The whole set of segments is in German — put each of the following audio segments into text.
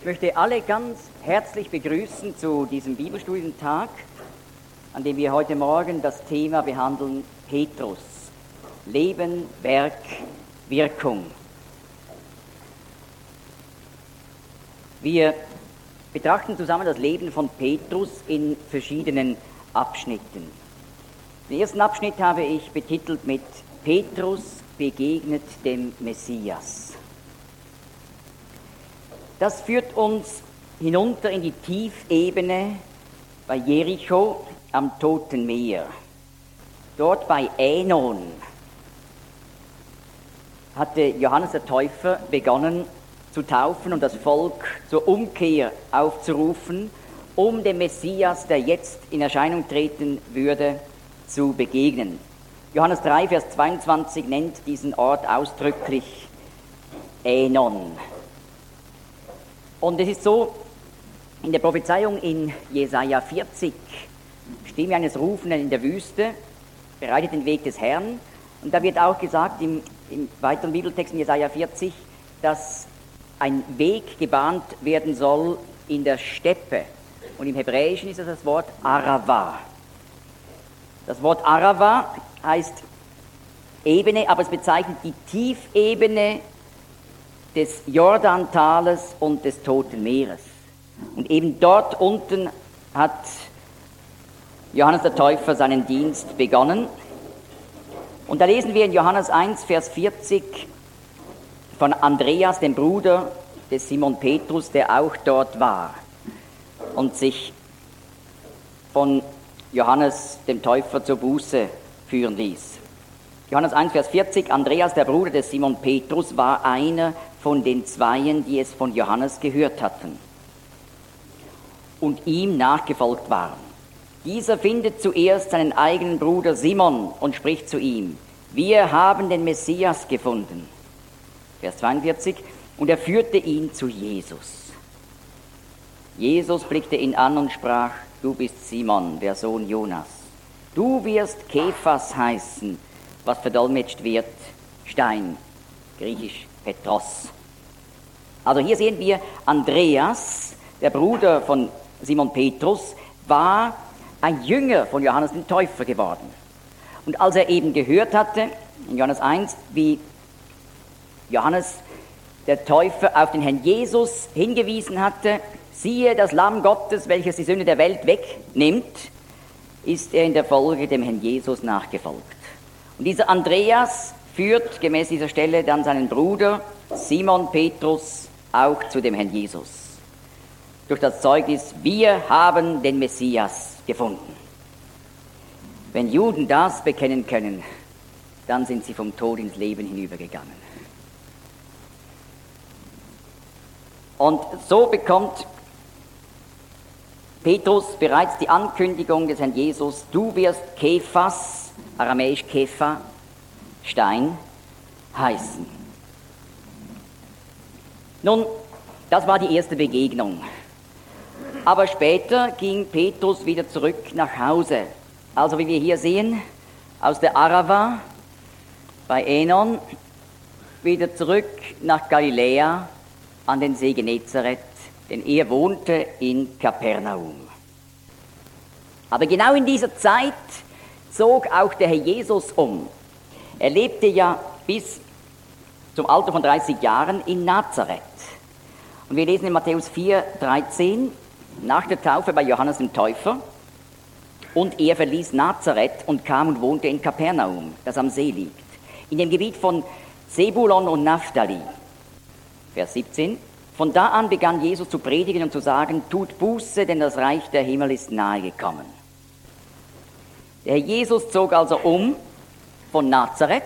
Ich möchte alle ganz herzlich begrüßen zu diesem Bibelstudientag, an dem wir heute Morgen das Thema behandeln: Petrus, Leben, Werk, Wirkung. Wir betrachten zusammen das Leben von Petrus in verschiedenen Abschnitten. Den ersten Abschnitt habe ich betitelt mit Petrus begegnet dem Messias. Das führt uns hinunter in die Tiefebene bei Jericho am Toten Meer. Dort bei Änon hatte Johannes der Täufer begonnen zu taufen und das Volk zur Umkehr aufzurufen, um dem Messias, der jetzt in Erscheinung treten würde, zu begegnen. Johannes 3, Vers 22 nennt diesen Ort ausdrücklich Änon. Und es ist so, in der Prophezeiung in Jesaja 40, Stimme eines Rufenden in der Wüste, bereitet den Weg des Herrn. Und da wird auch gesagt im weiteren Bibeltext in Jesaja 40, dass ein Weg gebahnt werden soll in der Steppe. Und im Hebräischen ist das Wort Arava. Das Wort Arava heißt Ebene, aber es bezeichnet die Tiefebene des Jordantales und des Toten Meeres. Und eben dort unten hat Johannes der Täufer seinen Dienst begonnen. Und da lesen wir in Johannes 1, Vers 40 von Andreas, dem Bruder des Simon Petrus, der auch dort war und sich von Johannes dem Täufer zur Buße führen ließ. Johannes 1, Vers 40, Andreas, der Bruder des Simon Petrus, war einer von den Zweien, die es von Johannes gehört hatten und ihm nachgefolgt waren. Dieser findet zuerst seinen eigenen Bruder Simon und spricht zu ihm: Wir haben den Messias gefunden. Vers 42, und er führte ihn zu Jesus. Jesus blickte ihn an und sprach: Du bist Simon, der Sohn Jonas. Du wirst Kephas heißen, was verdolmetscht wird Stein, griechisch Petros. Also hier sehen wir, Andreas, der Bruder von Simon Petrus, war ein Jünger von Johannes dem Täufer geworden. Und als er eben gehört hatte, in Johannes 1, wie Johannes der Täufer auf den Herrn Jesus hingewiesen hatte, siehe das Lamm Gottes, welches die Sünde der Welt wegnimmt, ist er in der Folge dem Herrn Jesus nachgefolgt. Und dieser Andreas führt gemäß dieser Stelle dann seinen Bruder Simon Petrus auch zu dem Herrn Jesus. Durch das Zeugnis: Wir haben den Messias gefunden. Wenn Juden das bekennen können, dann sind sie vom Tod ins Leben hinübergegangen. Und so bekommt Petrus bereits die Ankündigung des Herrn Jesus: Du wirst Kephas, aramäisch Kepha, Stein, heißen. Nun, das war die erste Begegnung. Aber später ging Petrus wieder zurück nach Hause. Also wie wir hier sehen, aus der Arava bei Änon wieder zurück nach Galiläa an den See Genezareth, denn er wohnte in Kapernaum. Aber genau in dieser Zeit zog auch der Herr Jesus um. Er lebte ja bis zum Alter von 30 Jahren in Nazareth. Und wir lesen in Matthäus 4, 13, nach der Taufe bei Johannes dem Täufer: Und er verließ Nazareth und kam und wohnte in Kapernaum, das am See liegt, in dem Gebiet von Sebulon und Naphtali. Vers 17, von da an begann Jesus zu predigen und zu sagen: Tut Buße, denn das Reich der Himmel ist nahe gekommen. Der Herr Jesus zog also um von Nazareth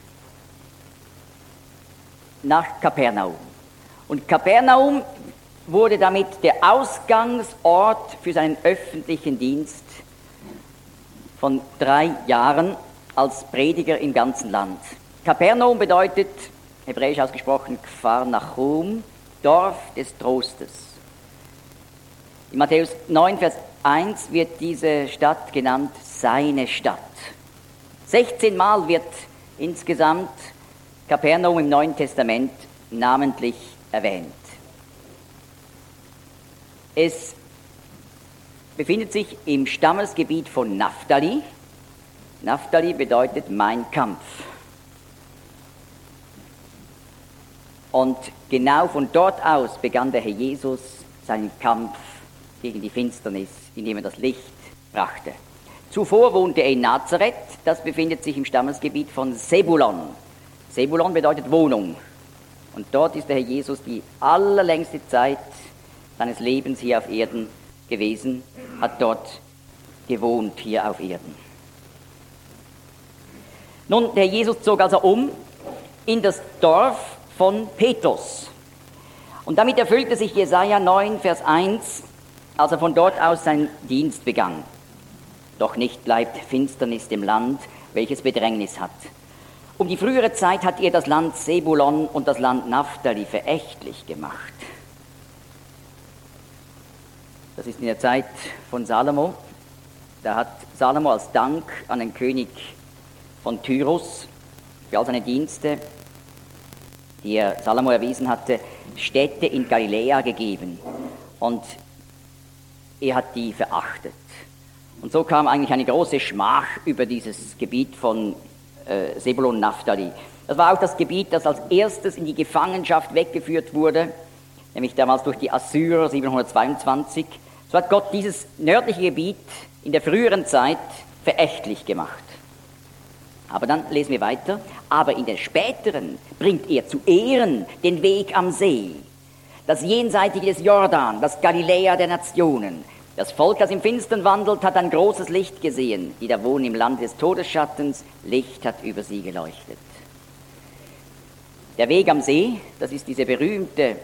nach Kapernaum. Und Kapernaum wurde damit der Ausgangsort für seinen öffentlichen Dienst von 3 Jahren als Prediger im ganzen Land. Kapernaum bedeutet, hebräisch ausgesprochen, Kfar Nachum, Dorf des Trostes. In Matthäus 9, Vers 1 wird diese Stadt genannt seine Stadt. 16 Mal wird insgesamt Kapernaum im Neuen Testament namentlich erwähnt. Es befindet sich im Stammesgebiet von Naphtali. Naphtali bedeutet mein Kampf. Und genau von dort aus begann der Herr Jesus seinen Kampf gegen die Finsternis, indem er das Licht brachte. Zuvor wohnte er in Nazareth, das befindet sich im Stammesgebiet von Sebulon. Sebulon bedeutet Wohnung. Und dort ist der Herr Jesus die allerlängste Zeit seines Lebens hier auf Erden gewesen, hat dort gewohnt, hier auf Erden. Nun, der Herr Jesus zog also um in das Dorf von Petrus. Und damit erfüllte sich Jesaja 9, Vers 1, als er von dort aus seinen Dienst begann. Doch nicht bleibt Finsternis dem Land, welches Bedrängnis hat. Um die frühere Zeit hat er das Land Sebulon und das Land Naphtali verächtlich gemacht. Das ist in der Zeit von Salomo. Da hat Salomo als Dank an den König von Tyrus für all seine Dienste, die er Salomo erwiesen hatte, Städte in Galiläa gegeben. Und er hat die verachtet. Und so kam eigentlich eine große Schmach über dieses Gebiet von Sebulon und Naphtali. Das war auch das Gebiet, das als erstes in die Gefangenschaft weggeführt wurde, nämlich damals durch die Assyrer 722. So hat Gott dieses nördliche Gebiet in der früheren Zeit verächtlich gemacht. Aber dann lesen wir weiter. Aber in der späteren bringt er zu Ehren den Weg am See, das Jenseitige des Jordan, das Galiläa der Nationen. Das Volk, das im Finstern wandelt, hat ein großes Licht gesehen. Die da wohnen im Land des Todesschattens, Licht hat über sie geleuchtet. Der Weg am See, das ist diese berühmte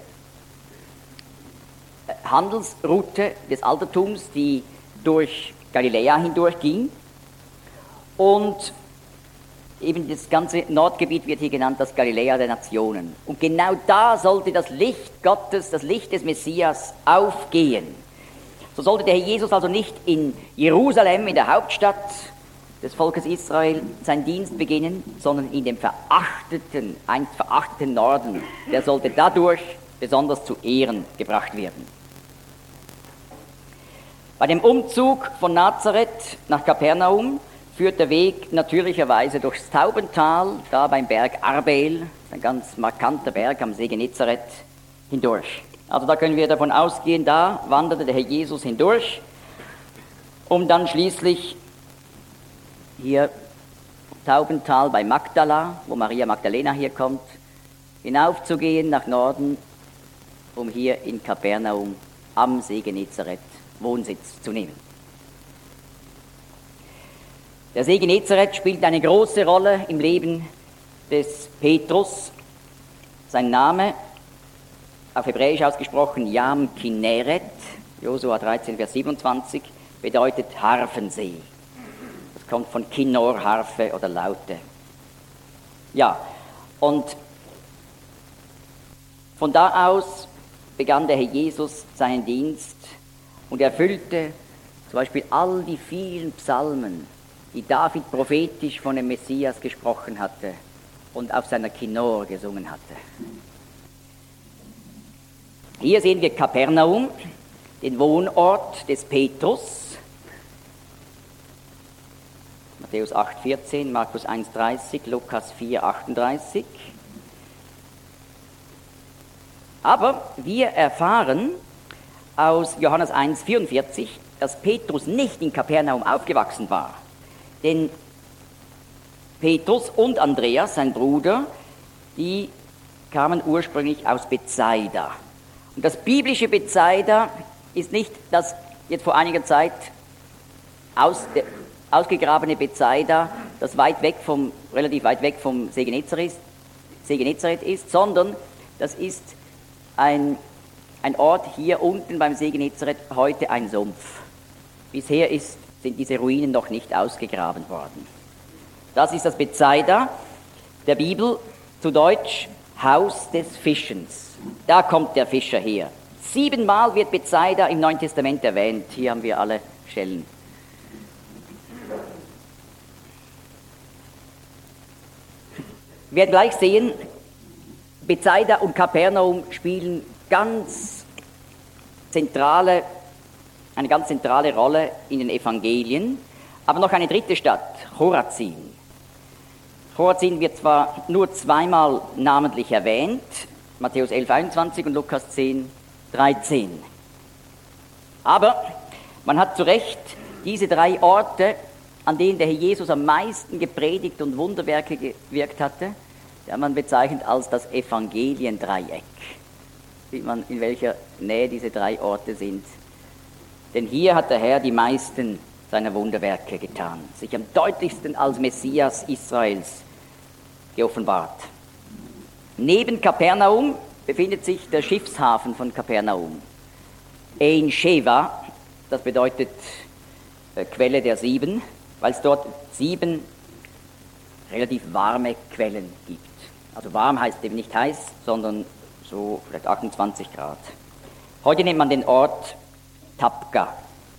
Handelsroute des Altertums, die durch Galiläa hindurchging. Und eben das ganze Nordgebiet wird hier genannt, das Galiläa der Nationen. Und genau da sollte das Licht Gottes, das Licht des Messias aufgehen. So sollte der Herr Jesus also nicht in Jerusalem, in der Hauptstadt des Volkes Israel, seinen Dienst beginnen, sondern in dem einst verachteten Norden. Der sollte dadurch besonders zu Ehren gebracht werden. Bei dem Umzug von Nazareth nach Kapernaum führt der Weg natürlicherweise durchs Taubental, da beim Berg Arbel, ein ganz markanter Berg am See Genezareth, hindurch. Also da können wir davon ausgehen, da wanderte der Herr Jesus hindurch, um dann schließlich hier Taubental bei Magdala, wo Maria Magdalena hier kommt, hinaufzugehen nach Norden, um hier in Kapernaum am See Genezareth Wohnsitz zu nehmen. Der See Genezareth spielt eine große Rolle im Leben des Petrus. Sein Name, auf Hebräisch ausgesprochen Yam Kinneret, Josua 13, Vers 27, bedeutet Harfensee. Das kommt von Kinnor, Harfe oder Laute. Ja, und von da aus begann der Herr Jesus seinen Dienst und erfüllte zum Beispiel all die vielen Psalmen, die David prophetisch von dem Messias gesprochen hatte und auf seiner Kinnor gesungen hatte. Hier sehen wir Kapernaum, den Wohnort des Petrus. Matthäus 8,14, Markus 1,30, Lukas 4,38. Aber wir erfahren aus Johannes 1,44, dass Petrus nicht in Kapernaum aufgewachsen war. Denn Petrus und Andreas, sein Bruder, die kamen ursprünglich aus Bethsaida. Und das biblische Bethsaida ist nicht das jetzt vor einiger Zeit ausgegrabene Bethsaida, das relativ weit weg vom See Genezareth ist, sondern das ist ein Ort hier unten beim See Genezareth, heute ein Sumpf. Bisher sind diese Ruinen noch nicht ausgegraben worden. Das ist das Bethsaida der Bibel, zu Deutsch Haus des Fischens. Da kommt der Fischer her. 7-mal wird Bethsaida im Neuen Testament erwähnt. Hier haben wir alle Stellen. Wir werden gleich sehen, Bethsaida und Kapernaum spielen ganz eine ganz zentrale Rolle in den Evangelien. Aber noch eine dritte Stadt, Chorazin. Chorazin wird zwar nur zweimal namentlich erwähnt, Matthäus 11,21 und Lukas 10,13. Aber man hat zu Recht diese drei Orte, an denen der Herr Jesus am meisten gepredigt und Wunderwerke gewirkt hatte, die man bezeichnet als das Evangeliendreieck. Sieht man, in welcher Nähe diese drei Orte sind. Denn hier hat der Herr die meisten seiner Wunderwerke getan, sich am deutlichsten als Messias Israels geoffenbart. Neben Kapernaum befindet sich der Schiffshafen von Kapernaum. Ein Sheva, das bedeutet Quelle der Sieben, weil es dort 7 relativ warme Quellen gibt. Also warm heißt eben nicht heiß, sondern so vielleicht 28 Grad. Heute nennt man den Ort Tabqa.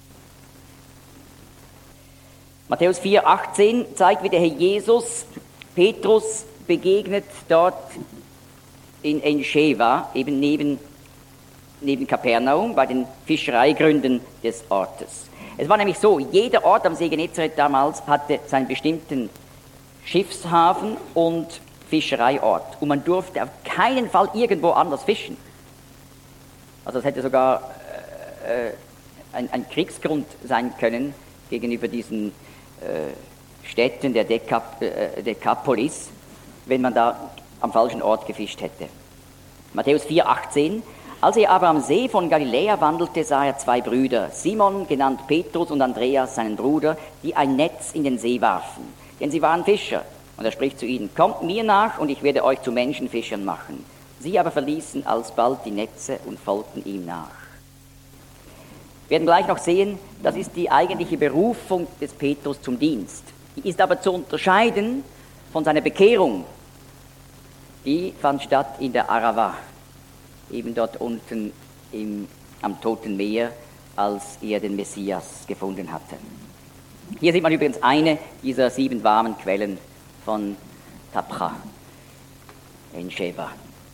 Matthäus 4,18 zeigt, wie der Herr Jesus Petrus begegnet dort in En-Sheva, eben neben Kapernaum, bei den Fischereigründen des Ortes. Es war nämlich so, jeder Ort am See Genezareth damals hatte seinen bestimmten Schiffshafen und Fischereiort. Und man durfte auf keinen Fall irgendwo anders fischen. Also es hätte sogar ein Kriegsgrund sein können gegenüber diesen Städten der Dekapolis, wenn man da am falschen Ort gefischt hätte. Matthäus 4,18. Als er aber am See von Galiläa wandelte, sah er 2 Brüder, Simon, genannt Petrus, und Andreas, seinen Bruder, die ein Netz in den See warfen, denn sie waren Fischer. Und er spricht zu ihnen: Kommt mir nach, und ich werde euch zu Menschenfischern machen. Sie aber verließen alsbald die Netze und folgten ihm nach. Wir werden gleich noch sehen, das ist die eigentliche Berufung des Petrus zum Dienst. Die ist aber zu unterscheiden von seiner Bekehrung. Die fand statt in der Arava, eben dort unten am Toten Meer, als er den Messias gefunden hatte. Hier sieht man übrigens eine dieser 7 warmen Quellen von Tabqa, En-Sheva.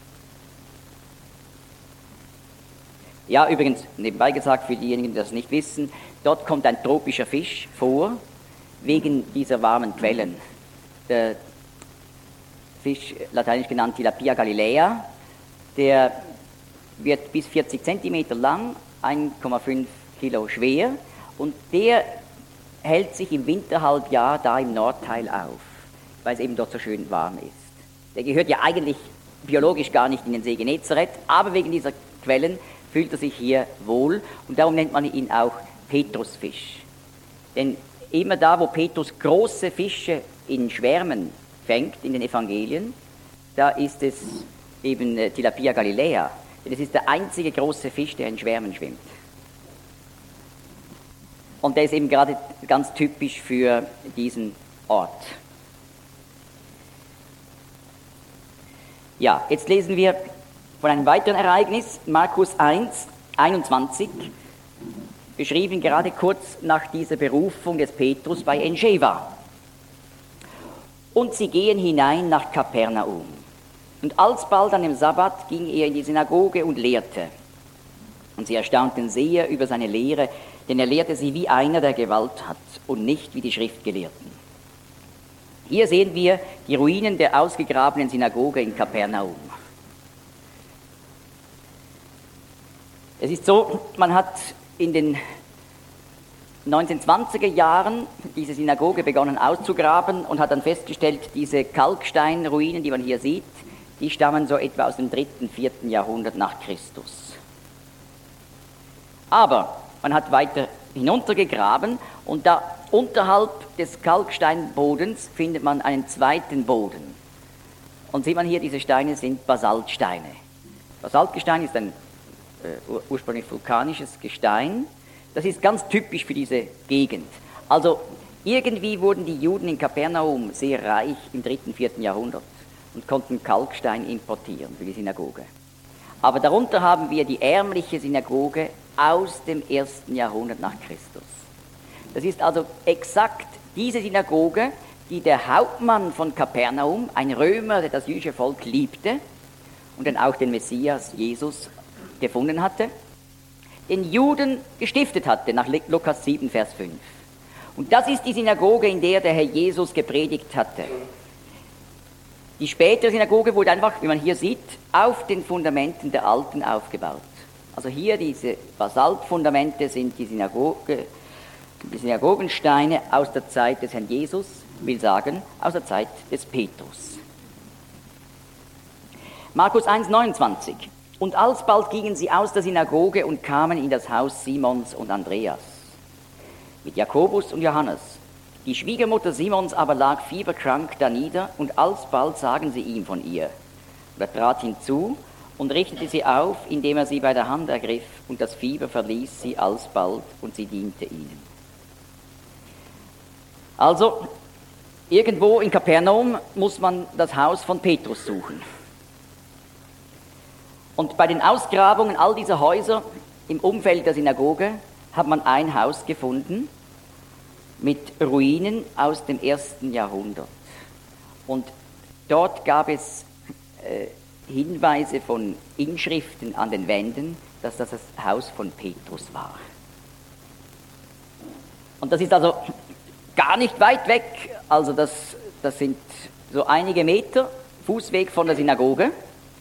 Ja, übrigens, nebenbei gesagt, für diejenigen, die das nicht wissen, dort kommt ein tropischer Fisch vor, wegen dieser warmen Quellen. Der Fisch, lateinisch genannt Tilapia galilea, der wird bis 40 Zentimeter lang, 1,5 Kilo schwer, und der hält sich im Winterhalbjahr da im Nordteil auf, weil es eben dort so schön warm ist. Der gehört ja eigentlich biologisch gar nicht in den See Genezareth, aber wegen dieser Quellen fühlt er sich hier wohl, und darum nennt man ihn auch Petrusfisch. Denn immer da, wo Petrus große Fische in Schwärmen fängt, in den Evangelien, da ist es eben Tilapia galilea. Denn es ist der einzige große Fisch, der in Schwärmen schwimmt. Und der ist eben gerade ganz typisch für diesen Ort. Ja, jetzt lesen wir von einem weiteren Ereignis, Markus 1,21, beschrieben gerade kurz nach dieser Berufung des Petrus bei En-Sheva. Und sie gehen hinein nach Kapernaum. Und alsbald an dem Sabbat ging er in die Synagoge und lehrte. Und sie erstaunten sehr über seine Lehre, denn er lehrte sie wie einer, der Gewalt hat, und nicht wie die Schriftgelehrten. Hier sehen wir die Ruinen der ausgegrabenen Synagoge in Kapernaum. Es ist so, man hat in den 1920er Jahren diese Synagoge begonnen auszugraben und hat dann festgestellt, diese Kalksteinruinen, die man hier sieht, die stammen so etwa aus dem 3., 4. Jahrhundert nach Christus. Aber man hat weiter hinuntergegraben, und da unterhalb des Kalksteinbodens findet man einen zweiten Boden. Und sieht man hier, diese Steine sind Basaltsteine. Basaltgestein ist ein ursprünglich vulkanisches Gestein. Das ist ganz typisch für diese Gegend. Also irgendwie wurden die Juden in Kapernaum sehr reich im 3., 4. Jahrhundert und konnten Kalkstein importieren für die Synagoge. Aber darunter haben wir die ärmliche Synagoge aus dem 1. Jahrhundert nach Christus. Das ist also exakt diese Synagoge, die der Hauptmann von Kapernaum, ein Römer, der das jüdische Volk liebte und dann auch den Messias Jesus gefunden hatte, den Juden gestiftet hatte, nach Lukas 7, Vers 5. Und das ist die Synagoge, in der der Herr Jesus gepredigt hatte. Die spätere Synagoge wurde einfach, wie man hier sieht, auf den Fundamenten der alten aufgebaut. Also hier diese Basaltfundamente sind die Synagogensteine aus der Zeit des Herrn Jesus, will sagen, aus der Zeit des Petrus. Markus 1,29. Und alsbald gingen sie aus der Synagoge und kamen in das Haus Simons und Andreas mit Jakobus und Johannes. Die Schwiegermutter Simons aber lag fieberkrank danieder, und alsbald sagen sie ihm von ihr. Und er trat hinzu und richtete sie auf, indem er sie bei der Hand ergriff, und das Fieber verließ sie alsbald, und sie diente ihnen. Also, irgendwo in Kapernaum muss man das Haus von Petrus suchen. Und bei den Ausgrabungen all dieser Häuser im Umfeld der Synagoge hat man ein Haus gefunden mit Ruinen aus dem 1. Jahrhundert. Und dort gab es Hinweise von Inschriften an den Wänden, dass das Haus von Petrus war. Und das ist also gar nicht weit weg, also das sind so einige Meter Fußweg von der Synagoge.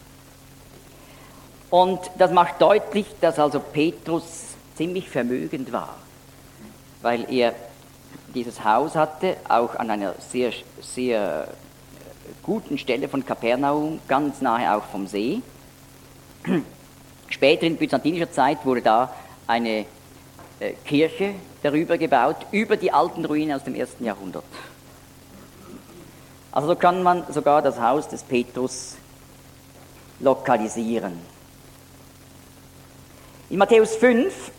Und das macht deutlich, dass also Petrus ziemlich vermögend war, weil er dieses Haus hatte, auch an einer sehr, sehr guten Stelle von Kapernaum, ganz nahe auch vom See. Später in byzantinischer Zeit wurde da eine Kirche darüber gebaut, über die alten Ruinen aus dem 1. Jahrhundert. Also so kann man sogar das Haus des Petrus lokalisieren. In Matthäus 5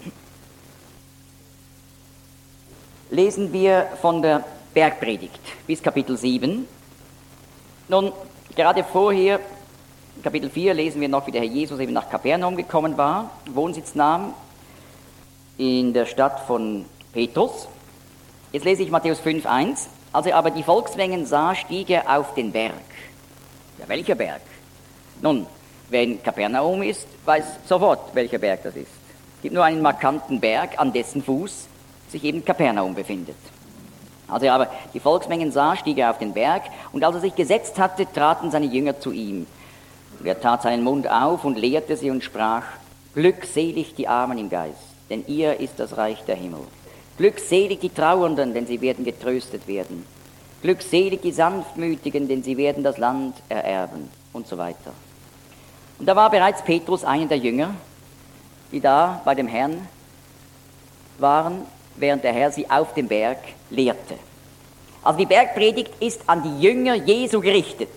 lesen wir von der Bergpredigt bis Kapitel 7. Nun, gerade vorher, Kapitel 4, lesen wir noch, wie der Herr Jesus eben nach Kapernaum gekommen war, Wohnsitz nahm in der Stadt von Petrus. Jetzt lese ich Matthäus 5, 1. Als er aber die Volksmengen sah, stieg er auf den Berg. Ja, welcher Berg? Nun, wer in Kapernaum ist, weiß sofort, welcher Berg das ist. Es gibt nur einen markanten Berg, an dessen Fuß sich eben Kapernaum befindet. Als er aber die Volksmengen sah, stieg er auf den Berg, und als er sich gesetzt hatte, traten seine Jünger zu ihm. Und er tat seinen Mund auf und lehrte sie und sprach: Glückselig die Armen im Geist, denn ihr ist das Reich der Himmel. Glückselig die Trauernden, denn sie werden getröstet werden. Glückselig die Sanftmütigen, denn sie werden das Land ererben, und so weiter. Und da war bereits Petrus einer der Jünger, die da bei dem Herrn waren, während der Herr sie auf dem Berg lehrte. Also die Bergpredigt ist an die Jünger Jesu gerichtet.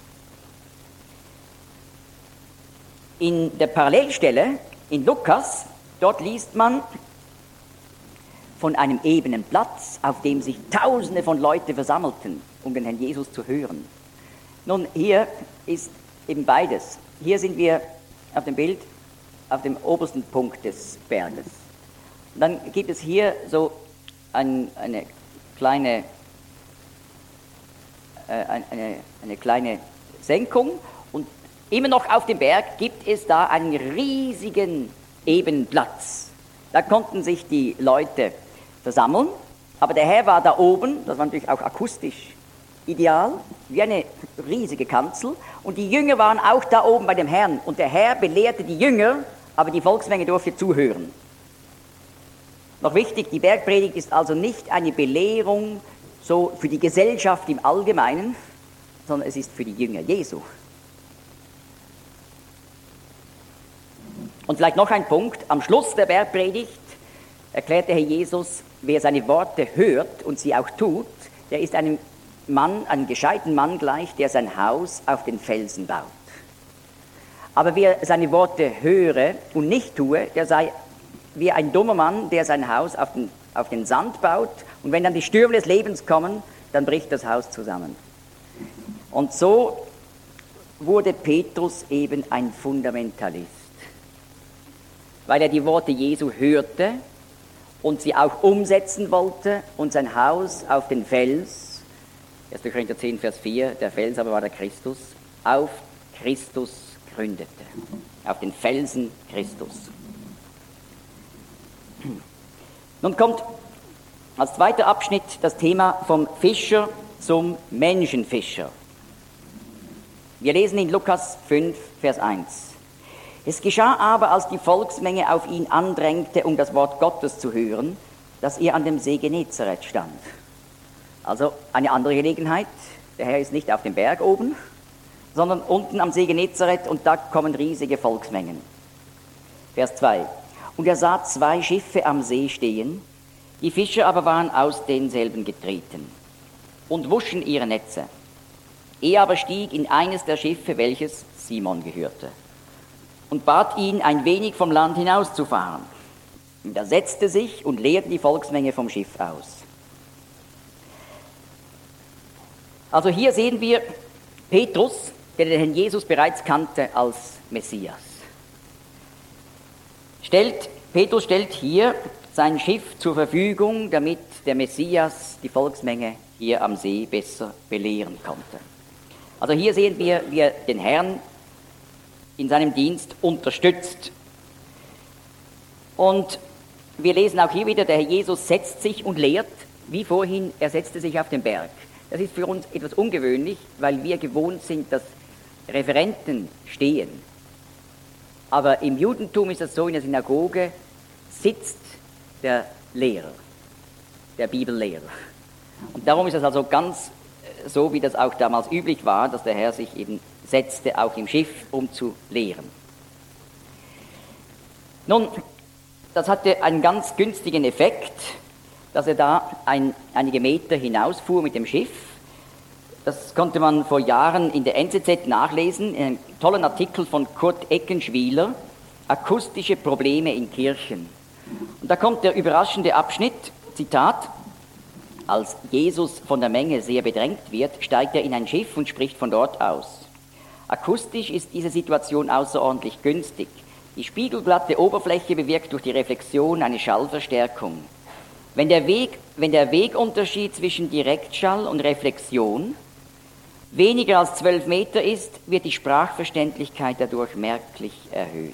In der Parallelstelle, in Lukas, dort liest man von einem ebenen Platz, auf dem sich Tausende von Leuten versammelten, um den Herrn Jesus zu hören. Nun, hier ist eben beides. Hier sind wir auf dem Bild auf dem obersten Punkt des Berges. Und dann gibt es hier so eine kleine Senkung, und immer noch auf dem Berg gibt es da einen riesigen ebenen Platz. Da konnten sich die Leute versammeln, aber der Herr war da oben, das war natürlich auch akustisch ideal, wie eine riesige Kanzel, und die Jünger waren auch da oben bei dem Herrn, und der Herr belehrte die Jünger, aber die Volksmenge durfte zuhören. Noch wichtig, die Bergpredigt ist also nicht eine Belehrung so für die Gesellschaft im Allgemeinen, sondern es ist für die Jünger Jesu. Und vielleicht noch ein Punkt, am Schluss der Bergpredigt erklärt der Herr Jesus, wer seine Worte hört und sie auch tut, der ist einem Mann, einem gescheiten Mann gleich, der sein Haus auf den Felsen baut. Aber wer seine Worte höre und nicht tue, der sei wie ein dummer Mann, der sein Haus auf den Sand baut, und wenn dann die Stürme des Lebens kommen, dann bricht das Haus zusammen. Und so wurde Petrus eben ein Fundamentalist, weil er die Worte Jesu hörte und sie auch umsetzen wollte und sein Haus auf den Fels, 1. Korinther 10, Vers 4, der Fels aber war der Christus, auf Christus gründete, auf den Felsen Christus. Nun kommt als zweiter Abschnitt das Thema vom Fischer zum Menschenfischer. Wir lesen in Lukas 5, Vers 1. Es geschah aber, als die Volksmenge auf ihn andrängte, um das Wort Gottes zu hören, dass er an dem See Genezareth stand. Also eine andere Gelegenheit. Der Herr ist nicht auf dem Berg oben, sondern unten am See Genezareth, und da kommen riesige Volksmengen. Vers 2. Und er sah 2 Schiffe am See stehen, die Fischer aber waren aus denselben getreten und wuschen ihre Netze. Er aber stieg in eines der Schiffe, welches Simon gehörte, und bat ihn, ein wenig vom Land hinauszufahren. Und er setzte sich und leerte die Volksmenge vom Schiff aus. Also hier sehen wir Petrus, der den Herrn Jesus bereits kannte als Messias. Petrus stellt hier sein Schiff zur Verfügung, damit der Messias die Volksmenge hier am See besser belehren konnte. Also hier sehen wir, wie er den Herrn in seinem Dienst unterstützt. Und wir lesen auch hier wieder, der Herr Jesus setzt sich und lehrt, wie vorhin, er setzte sich auf den Berg. Das ist für uns etwas ungewöhnlich, weil wir gewohnt sind, dass Referenten stehen. Aber im Judentum ist es so, in der Synagoge sitzt der Lehrer, der Bibellehrer. Und darum ist es also ganz so, wie das auch damals üblich war, dass der Herr sich eben setzte, auch im Schiff, um zu lehren. Nun, das hatte einen ganz günstigen Effekt, dass er da einige Meter hinausfuhr mit dem Schiff. Das konnte man vor Jahren in der NZZ nachlesen, in einem tollen Artikel von Kurt Eckenschwiler, Akustische Probleme in Kirchen. Und da kommt der überraschende Abschnitt, Zitat: Als Jesus von der Menge sehr bedrängt wird, steigt er in ein Schiff und spricht von dort aus. Akustisch ist diese Situation außerordentlich günstig. Die spiegelglatte Oberfläche bewirkt durch die Reflexion eine Schallverstärkung. Wenn der Wegunterschied zwischen Direktschall und Reflexion weniger als 12 Meter ist, wird die Sprachverständlichkeit dadurch merklich erhöht.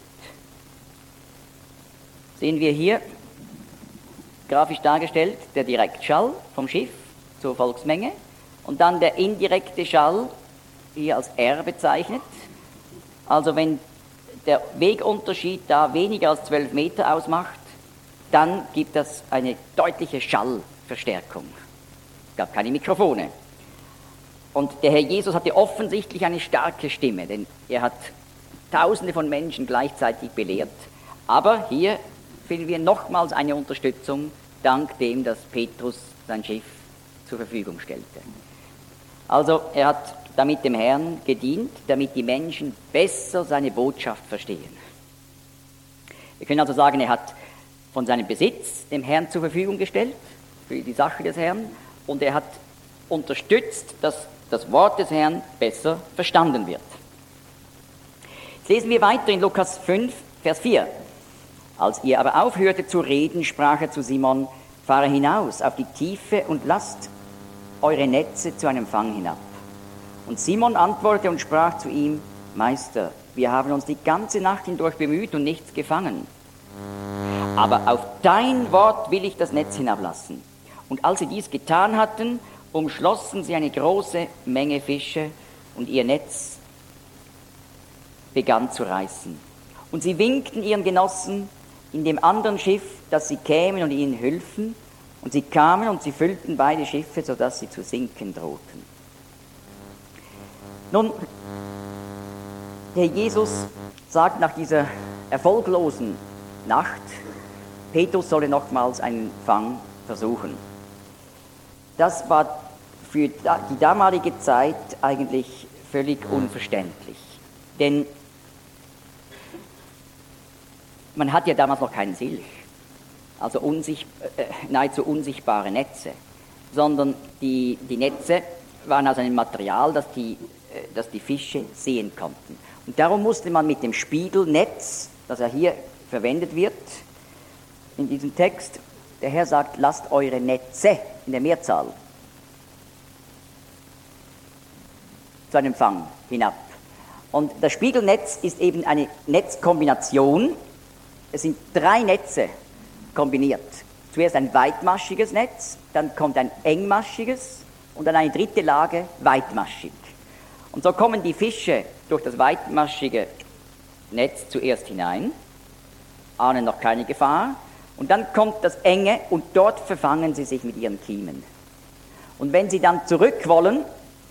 Sehen wir hier grafisch dargestellt der Direktschall vom Schiff zur Volksmenge und dann der indirekte Schall, hier als R bezeichnet. Also wenn der Wegunterschied da weniger als 12 Meter ausmacht, dann gibt es eine deutliche Schallverstärkung. Es gab keine Mikrofone. Und der Herr Jesus hatte offensichtlich eine starke Stimme, denn er hat Tausende von Menschen gleichzeitig belehrt. Aber hier finden wir nochmals eine Unterstützung, dank dem, dass Petrus sein Schiff zur Verfügung stellte. Also er hat damit dem Herrn gedient, damit die Menschen besser seine Botschaft verstehen. Wir können also sagen, er hat von seinem Besitz dem Herrn zur Verfügung gestellt, für die Sache des Herrn, und er hat unterstützt, dass das Wort des Herrn besser verstanden wird. Jetzt lesen wir weiter in Lukas 5, Vers 4. Als ihr aber aufhörte zu reden, sprach er zu Simon: Fahre hinaus auf die Tiefe und lasst eure Netze zu einem Fang hinab. Und Simon antwortete und sprach zu ihm: Meister, wir haben uns die ganze Nacht hindurch bemüht und nichts gefangen. Aber auf dein Wort will ich das Netz hinablassen. Und als sie dies getan hatten, umschlossen sie eine große Menge Fische, und ihr Netz begann zu reißen. Und sie winkten ihren Genossen in dem anderen Schiff, dass sie kämen und ihnen hülfen. Und sie kamen und sie füllten beide Schiffe, sodass sie zu sinken drohten. Nun, der Jesus sagt nach dieser erfolglosen Nacht, Petrus solle nochmals einen Fang versuchen. Das war für die damalige Zeit eigentlich völlig unverständlich. Denn man hat ja damals noch keinen Silch, also nahezu unsichtbare Netze, sondern die Netze waren aus einem Material, das die Fische sehen konnten. Und darum musste man mit dem Spiegelnetz, das ja hier verwendet wird, in diesem Text, der Herr sagt, lasst eure Netze in der Mehrzahl zu einem Fang hinab. Und das Spiegelnetz ist eben eine Netzkombination. Es sind 3 Netze kombiniert. Zuerst ein weitmaschiges Netz, dann kommt ein engmaschiges und dann eine dritte Lage weitmaschig. Und so kommen die Fische durch das weitmaschige Netz zuerst hinein, ahnen noch keine Gefahr, und dann kommt das enge und dort verfangen sie sich mit ihren Kiemen. Und wenn sie dann zurück wollen,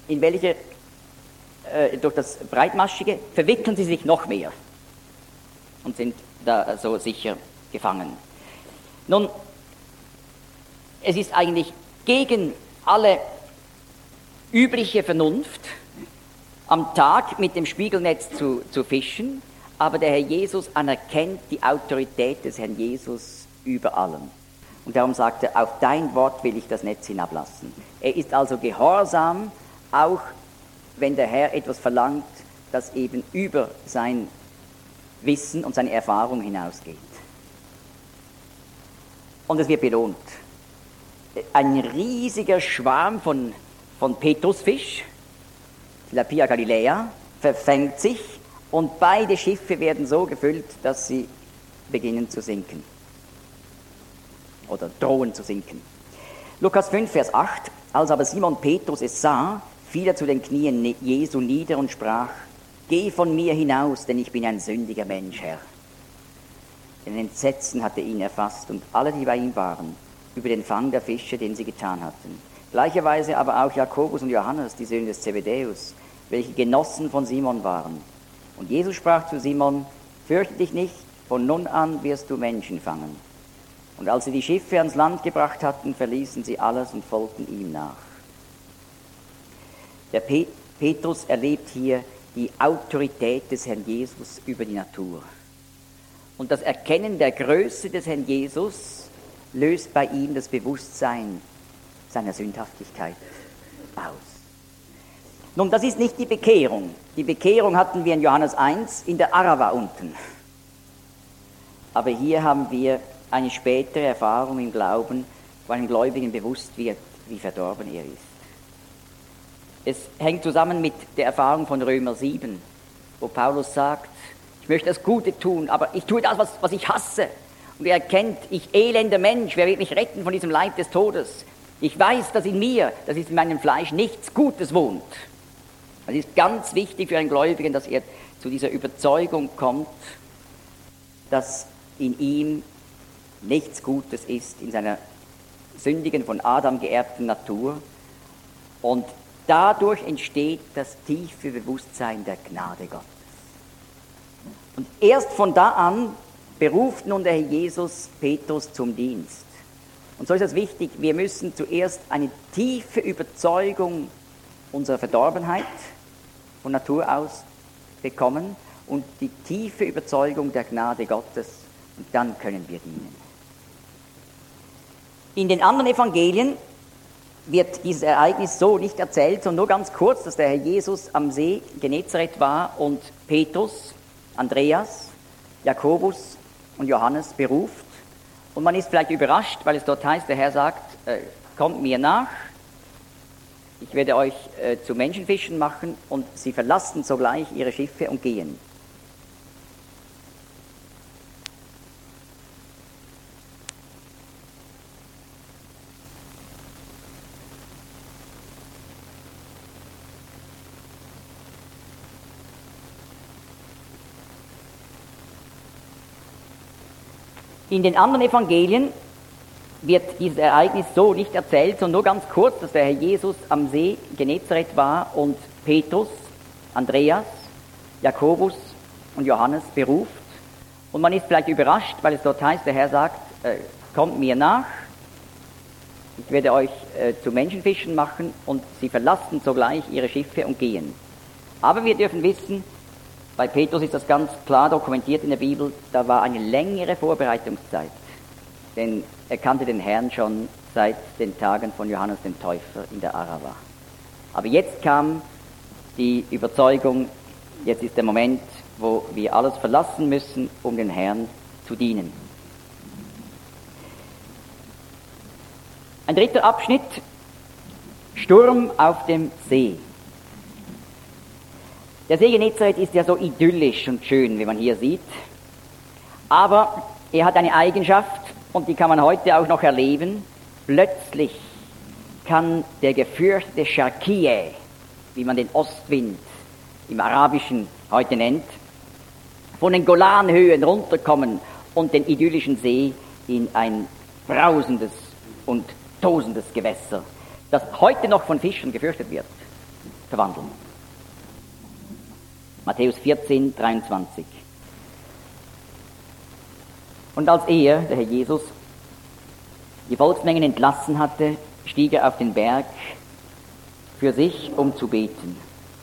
durch das breitmaschige, verwickeln sie sich noch mehr und sind da so sicher gefangen. Nun, es ist eigentlich gegen alle übliche Vernunft, am Tag mit dem Spiegelnetz zu fischen, aber der Herr Jesus anerkennt die Autorität des Herrn Jesus über allem. Und darum sagt er, auf dein Wort will ich das Netz hinablassen. Er ist also gehorsam, auch wenn der Herr etwas verlangt, das eben über sein Wissen und seine Erfahrung hinausgeht. Und es wird belohnt. Ein riesiger Schwarm von Petrusfisch, Tilapia Galiläa, verfängt sich und beide Schiffe werden so gefüllt, dass sie beginnen zu sinken. Oder drohen zu sinken. Lukas 5, Vers 8. Als aber Simon Petrus es sah, fiel er zu den Knien Jesu nieder und sprach, geh von mir hinaus, denn ich bin ein sündiger Mensch, Herr. Ein Entsetzen hatte ihn erfasst und alle, die bei ihm waren, über den Fang der Fische, den sie getan hatten. Gleicherweise aber auch Jakobus und Johannes, die Söhne des Zebedäus, welche Genossen von Simon waren. Und Jesus sprach zu Simon, fürchte dich nicht, von nun an wirst du Menschen fangen. Und als sie die Schiffe ans Land gebracht hatten, verließen sie alles und folgten ihm nach. Der Petrus erlebt hier die Autorität des Herrn Jesus über die Natur. Und das Erkennen der Größe des Herrn Jesus löst bei ihm das Bewusstsein seiner Sündhaftigkeit aus. Nun, das ist nicht die Bekehrung. Die Bekehrung hatten wir in Johannes 1 in der Arava unten. Aber hier haben wir eine spätere Erfahrung im Glauben, wo einem Gläubigen bewusst wird, wie verdorben er ist. Es hängt zusammen mit der Erfahrung von Römer 7, wo Paulus sagt, ich möchte das Gute tun, aber ich tue das, was ich hasse. Und er erkennt, ich elender Mensch, wer wird mich retten von diesem Leib des Todes? Ich weiß, dass in mir, das ist in meinem Fleisch, nichts Gutes wohnt. Es ist ganz wichtig für einen Gläubigen, dass er zu dieser Überzeugung kommt, dass in ihm nichts Gutes ist, in seiner sündigen, von Adam geerbten Natur. Und dadurch entsteht das tiefe Bewusstsein der Gnade Gottes. Und erst von da an beruft nun der Herr Jesus Petrus zum Dienst. Und so ist es wichtig, wir müssen zuerst eine tiefe Überzeugung unserer Verdorbenheit von Natur aus bekommen und die tiefe Überzeugung der Gnade Gottes, und dann können wir dienen. In den anderen Evangelien wird dieses Ereignis so nicht erzählt, sondern nur ganz kurz, dass der Herr Jesus am See Genezareth war und Petrus, Andreas, Jakobus und Johannes beruft. Und man ist vielleicht überrascht, weil es dort heißt, der Herr sagt, kommt mir nach, ich werde euch zu Menschenfischen machen, und sie verlassen sogleich ihre Schiffe und gehen. In den anderen Evangelien wird dieses Ereignis so nicht erzählt, sondern nur ganz kurz, dass der Herr Jesus am See Genezareth war und Petrus, Andreas, Jakobus und Johannes beruft. Und man ist vielleicht überrascht, weil es dort heißt, der Herr sagt, kommt mir nach, ich werde euch zu Menschenfischen machen, und sie verlassen sogleich ihre Schiffe und gehen. Aber wir dürfen wissen, bei Petrus ist das ganz klar dokumentiert in der Bibel, da war eine längere Vorbereitungszeit. Denn er kannte den Herrn schon seit den Tagen von Johannes dem Täufer in der Arava. Aber jetzt kam die Überzeugung, jetzt ist der Moment, wo wir alles verlassen müssen, um den Herrn zu dienen. Ein dritter Abschnitt, Sturm auf dem See. Der See Genezareth ist ja so idyllisch und schön, wie man hier sieht. Aber er hat eine Eigenschaft, und die kann man heute auch noch erleben. Plötzlich kann der gefürchtete Sharkiye, wie man den Ostwind im Arabischen heute nennt, von den Golanhöhen runterkommen und den idyllischen See in ein brausendes und tosendes Gewässer, das heute noch von Fischern gefürchtet wird, verwandeln. Matthäus 14, 23. Und als er, der Herr Jesus, die Volksmengen entlassen hatte, stieg er auf den Berg für sich, um zu beten.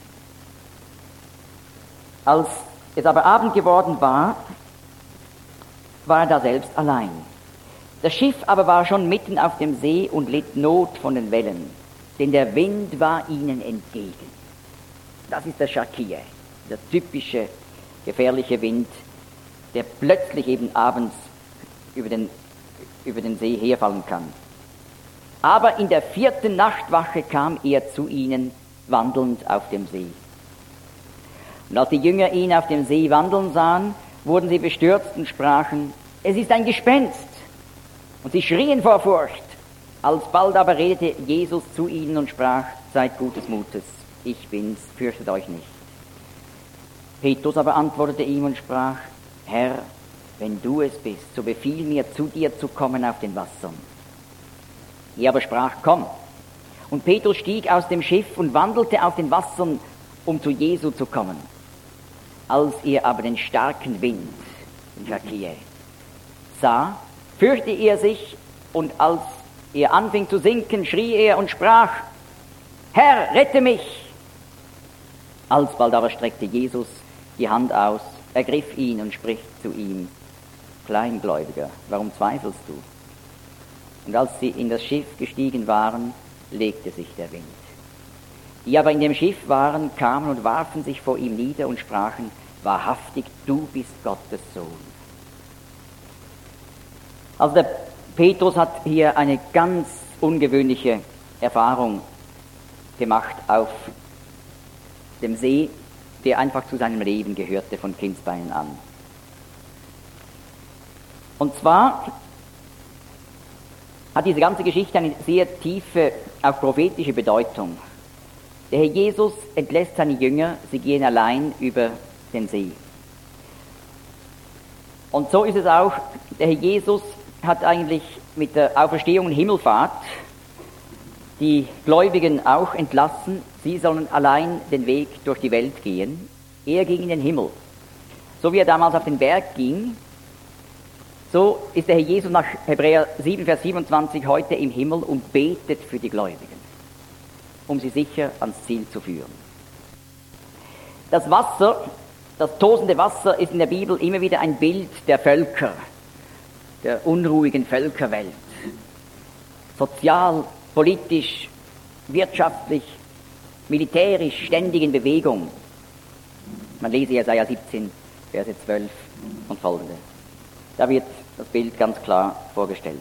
Als es aber Abend geworden war, war er da selbst allein. Das Schiff aber war schon mitten auf dem See und litt Not von den Wellen, denn der Wind war ihnen entgegen. Das ist der Sharkiye, der typische gefährliche Wind, der plötzlich eben abends über den See herfallen kann. Aber in der 4. Nachtwache kam er zu ihnen, wandelnd auf dem See. Und als die Jünger ihn auf dem See wandeln sahen, wurden sie bestürzt und sprachen, es ist ein Gespenst. Und sie schrien vor Furcht. Alsbald aber redete Jesus zu ihnen und sprach, seid gutes Mutes, ich bin's, fürchtet euch nicht. Petrus aber antwortete ihm und sprach, Herr, wenn du es bist, so befiehl mir, zu dir zu kommen auf den Wassern. Er aber sprach, komm. Und Petrus stieg aus dem Schiff und wandelte auf den Wassern, um zu Jesu zu kommen. Als er aber den starken Wind, den Sharkiye, sah, fürchtete er sich, und als er anfing zu sinken, schrie er und sprach, Herr, rette mich! Alsbald aber streckte Jesus die Hand aus, ergriff ihn und spricht zu ihm, Kleingläubiger, warum zweifelst du? Und als sie in das Schiff gestiegen waren, legte sich der Wind. Die aber in dem Schiff waren, kamen und warfen sich vor ihm nieder und sprachen, wahrhaftig, du bist Gottes Sohn. Also der Petrus hat hier eine ganz ungewöhnliche Erfahrung gemacht auf dem See, der einfach zu seinem Leben gehörte von Kindsbeinen an. Und zwar hat diese ganze Geschichte eine sehr tiefe, auch prophetische Bedeutung. Der Herr Jesus entlässt seine Jünger, sie gehen allein über den See. Und so ist es auch, der Herr Jesus hat eigentlich mit der Auferstehung und Himmelfahrt die Gläubigen auch entlassen. Sie sollen allein den Weg durch die Welt gehen. Er ging in den Himmel. So wie er damals auf den Berg ging, so ist der Herr Jesus nach Hebräer 7, Vers 27 heute im Himmel und betet für die Gläubigen, um sie sicher ans Ziel zu führen. Das Wasser, das tosende Wasser, ist in der Bibel immer wieder ein Bild der Völker, der unruhigen Völkerwelt. Sozial, politisch, wirtschaftlich, militärisch, ständig in Bewegung. Man lese Jesaja 17, Verse 12 und folgende. Da wird das Bild ganz klar vorgestellt.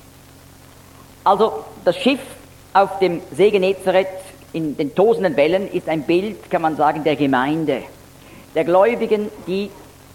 Also das Schiff auf dem See Genezareth in den tosenden Wellen ist ein Bild, kann man sagen, der Gemeinde, der Gläubigen, die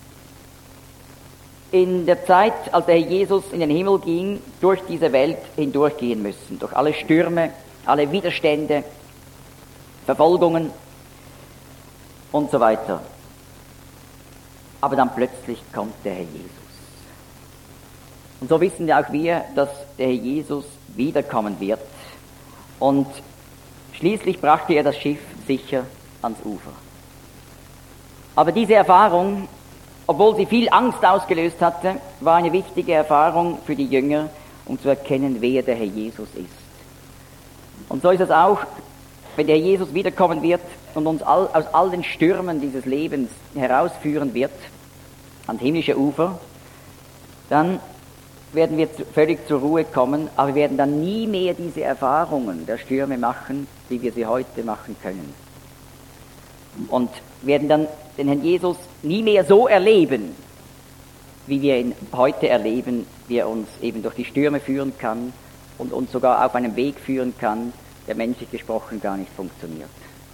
in der Zeit, als der Herr Jesus in den Himmel ging, durch diese Welt hindurchgehen müssen, durch alle Stürme, alle Widerstände, Verfolgungen und so weiter. Aber dann plötzlich kommt der Herr Jesus. Und so wissen ja auch wir, dass der Herr Jesus wiederkommen wird. Und schließlich brachte er das Schiff sicher ans Ufer. Aber diese Erfahrung, obwohl sie viel Angst ausgelöst hatte, war eine wichtige Erfahrung für die Jünger, um zu erkennen, wer der Herr Jesus ist. Und so ist es auch, wenn der Herr Jesus wiederkommen wird und uns aus all den Stürmen dieses Lebens herausführen wird, ans himmlische Ufer, dann werden wir völlig zur Ruhe kommen, aber wir werden dann nie mehr diese Erfahrungen der Stürme machen, wie wir sie heute machen können. Und werden dann den Herrn Jesus nie mehr so erleben, wie wir ihn heute erleben, wie er uns eben durch die Stürme führen kann und uns sogar auf einem Weg führen kann, der menschlich gesprochen gar nicht funktioniert.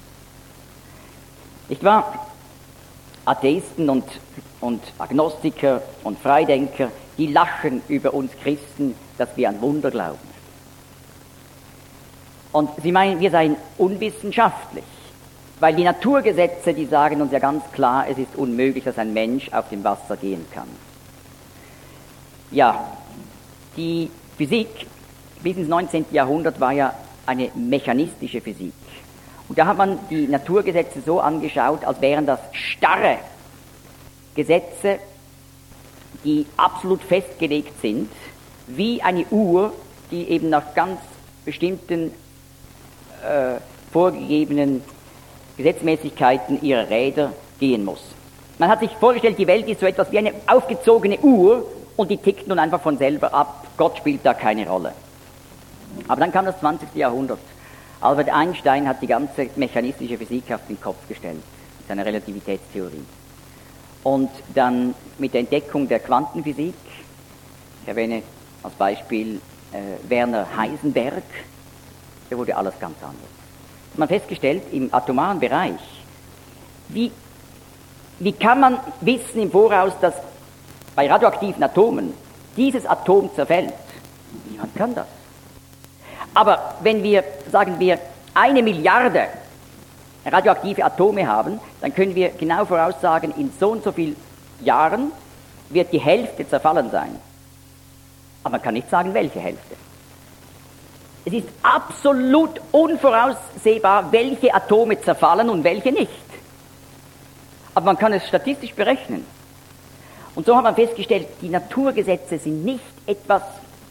Nicht wahr? Atheisten und Agnostiker und Freidenker, die lachen über uns Christen, dass wir an Wunder glauben. Und sie meinen, wir seien unwissenschaftlich, weil die Naturgesetze, die sagen uns ja ganz klar, es ist unmöglich, dass ein Mensch auf dem Wasser gehen kann. Ja, die Physik bis ins 19. Jahrhundert war ja eine mechanistische Physik. Und da hat man die Naturgesetze so angeschaut, als wären das starre Gesetze, die absolut festgelegt sind, wie eine Uhr, die eben nach ganz bestimmten vorgegebenen Gesetzmäßigkeiten ihrer Räder gehen muss. Man hat sich vorgestellt, die Welt ist so etwas wie eine aufgezogene Uhr und die tickt nun einfach von selber ab. Gott spielt da keine Rolle. Aber dann kam das 20. Jahrhundert. Albert Einstein hat die ganze mechanistische Physik auf den Kopf gestellt, mit seiner Relativitätstheorie. Und dann mit der Entdeckung der Quantenphysik, ich erwähne als Beispiel Werner Heisenberg, da wurde alles ganz anders. Man hat festgestellt, im atomaren Bereich, wie kann man wissen im Voraus, dass bei radioaktiven Atomen dieses Atom zerfällt? Niemand kann das. Aber wenn wir, sagen wir, 1 Milliarde radioaktive Atome haben, dann können wir genau voraussagen, in so und so vielen Jahren wird die Hälfte zerfallen sein. Aber man kann nicht sagen, welche Hälfte. Es ist absolut unvoraussehbar, welche Atome zerfallen und welche nicht. Aber man kann es statistisch berechnen. Und so hat man festgestellt, die Naturgesetze sind nicht etwas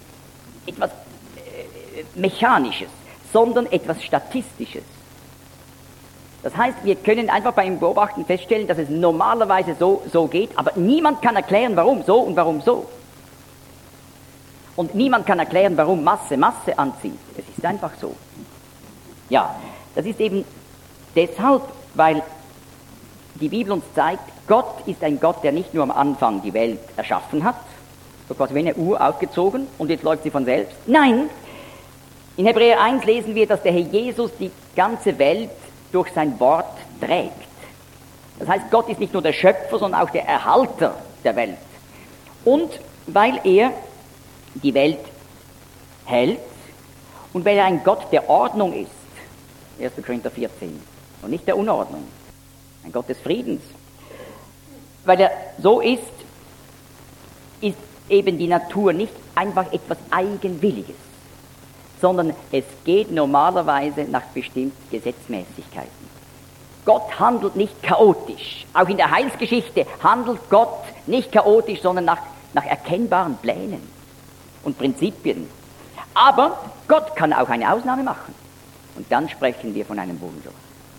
Mechanisches, sondern etwas Statistisches. Das heißt, wir können einfach beim Beobachten feststellen, dass es normalerweise so geht, aber niemand kann erklären, warum so und warum so. Und niemand kann erklären, warum Masse Masse anzieht. Es ist einfach so. Ja, das ist eben deshalb, weil die Bibel uns zeigt, Gott ist ein Gott, der nicht nur am Anfang die Welt erschaffen hat, so quasi wie eine Uhr aufgezogen und jetzt läuft sie von selbst. Nein, in Hebräer 1 lesen wir, dass der Herr Jesus die ganze Welt durch sein Wort trägt. Das heißt, Gott ist nicht nur der Schöpfer, sondern auch der Erhalter der Welt. Und weil er die Welt hält und weil er ein Gott der Ordnung ist, 1. Korinther 14, und nicht der Unordnung, ein Gott des Friedens. Weil er so ist eben die Natur nicht einfach etwas Eigenwilliges, sondern es geht normalerweise nach bestimmten Gesetzmäßigkeiten. Gott handelt nicht chaotisch. Auch in der Heilsgeschichte handelt Gott nicht chaotisch, sondern nach erkennbaren Plänen und Prinzipien. Aber Gott kann auch eine Ausnahme machen. Und dann sprechen wir von einem Wunder.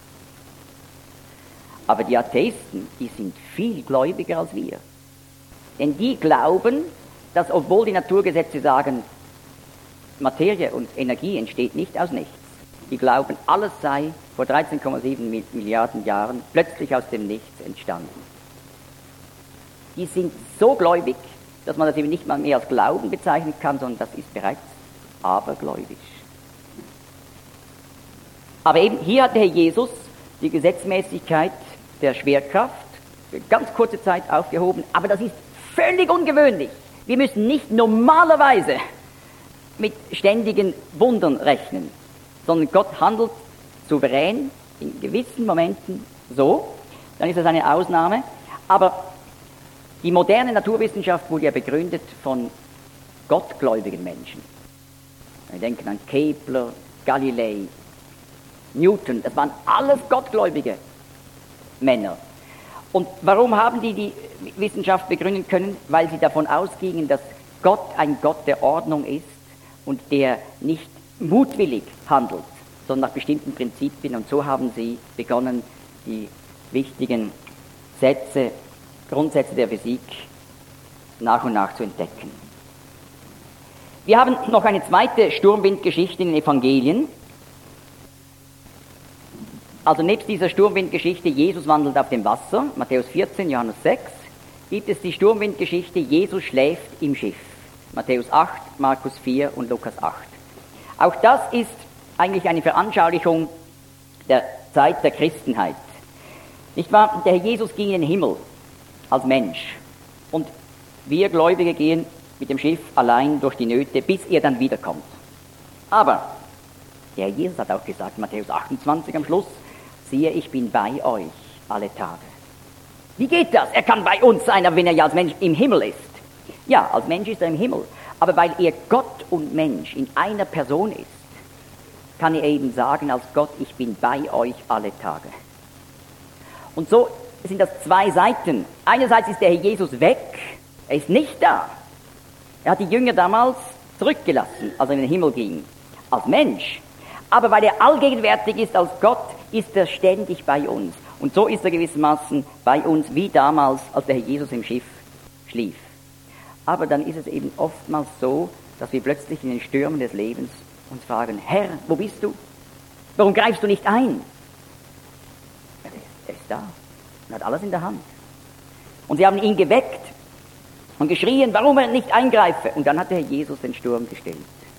Aber die Atheisten, die sind viel gläubiger als wir. Denn die glauben, dass obwohl die Naturgesetze sagen, Materie und Energie entsteht nicht aus nichts. Die glauben, alles sei vor 13,7 Milliarden Jahren plötzlich aus dem Nichts entstanden. Die sind so gläubig, dass man das eben nicht mal mehr als Glauben bezeichnen kann, sondern das ist bereits abergläubisch. Aber eben hier hat der Herr Jesus die Gesetzmäßigkeit der Schwerkraft für ganz kurze Zeit aufgehoben, aber das ist völlig ungewöhnlich. Wir müssen nicht normalerweise mit ständigen Wundern rechnen, sondern Gott handelt souverän in gewissen Momenten so, dann ist das eine Ausnahme, aber die moderne Naturwissenschaft wurde ja begründet von gottgläubigen Menschen. Wir denken an Kepler, Galilei, Newton, das waren alles gottgläubige Männer. Und warum haben die Wissenschaft begründen können? Weil sie davon ausgingen, dass Gott ein Gott der Ordnung ist und der nicht mutwillig handelt, sondern nach bestimmten Prinzipien. Und so haben sie begonnen, die wichtigen Grundsätze der Physik nach und nach zu entdecken. Wir haben noch eine zweite Sturmwindgeschichte in den Evangelien. Also nebst dieser Sturmwindgeschichte, Jesus wandelt auf dem Wasser, Matthäus 14, Johannes 6, gibt es die Sturmwindgeschichte, Jesus schläft im Schiff, Matthäus 8, Markus 4 und Lukas 8. Auch das ist eigentlich eine Veranschaulichung der Zeit der Christenheit. Nicht wahr? Der Herr Jesus ging in den Himmel als Mensch und wir Gläubige gehen mit dem Schiff allein durch die Nöte, bis er dann wiederkommt. Aber der Herr Jesus hat auch gesagt, Matthäus 28 am Schluss, siehe, ich bin bei euch alle Tage. Wie geht das? Er kann bei uns sein, wenn er ja als Mensch im Himmel ist. Ja, als Mensch ist er im Himmel. Aber weil er Gott und Mensch in einer Person ist, kann er eben sagen als Gott, ich bin bei euch alle Tage. Und so sind das zwei Seiten. Einerseits ist der Herr Jesus weg, er ist nicht da. Er hat die Jünger damals zurückgelassen, als er in den Himmel ging, als Mensch. Aber weil er allgegenwärtig ist als Gott, ist er ständig bei uns. Und so ist er gewissermaßen bei uns wie damals, als der Herr Jesus im Schiff schlief. Aber dann ist es eben oftmals so, dass wir plötzlich in den Stürmen des Lebens uns fragen, Herr, wo bist du? Warum greifst du nicht ein? Er ist da und hat alles in der Hand. Und sie haben ihn geweckt und geschrien, warum er nicht eingreife. Und dann hat der Herr Jesus den Sturm gestillt.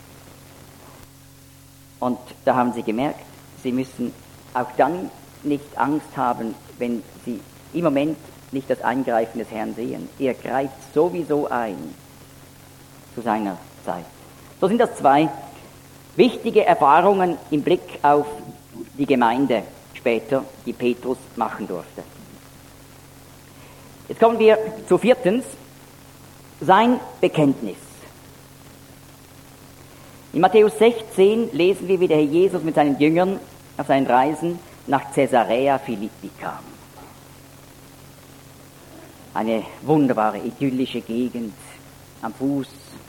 Und da haben sie gemerkt, sie müssen auch dann nicht Angst haben, wenn sie im Moment nicht das Eingreifen des Herrn sehen. Er greift sowieso ein zu seiner Zeit. So sind das zwei wichtige Erfahrungen im Blick auf die Gemeinde später, die Petrus machen durfte. Jetzt kommen wir zu viertens, sein Bekenntnis. In Matthäus 16 lesen wir, wie der Herr Jesus mit seinen Jüngern auf seinen Reisen nach Caesarea Philippi kam. Eine wunderbare, idyllische Gegend am Fuß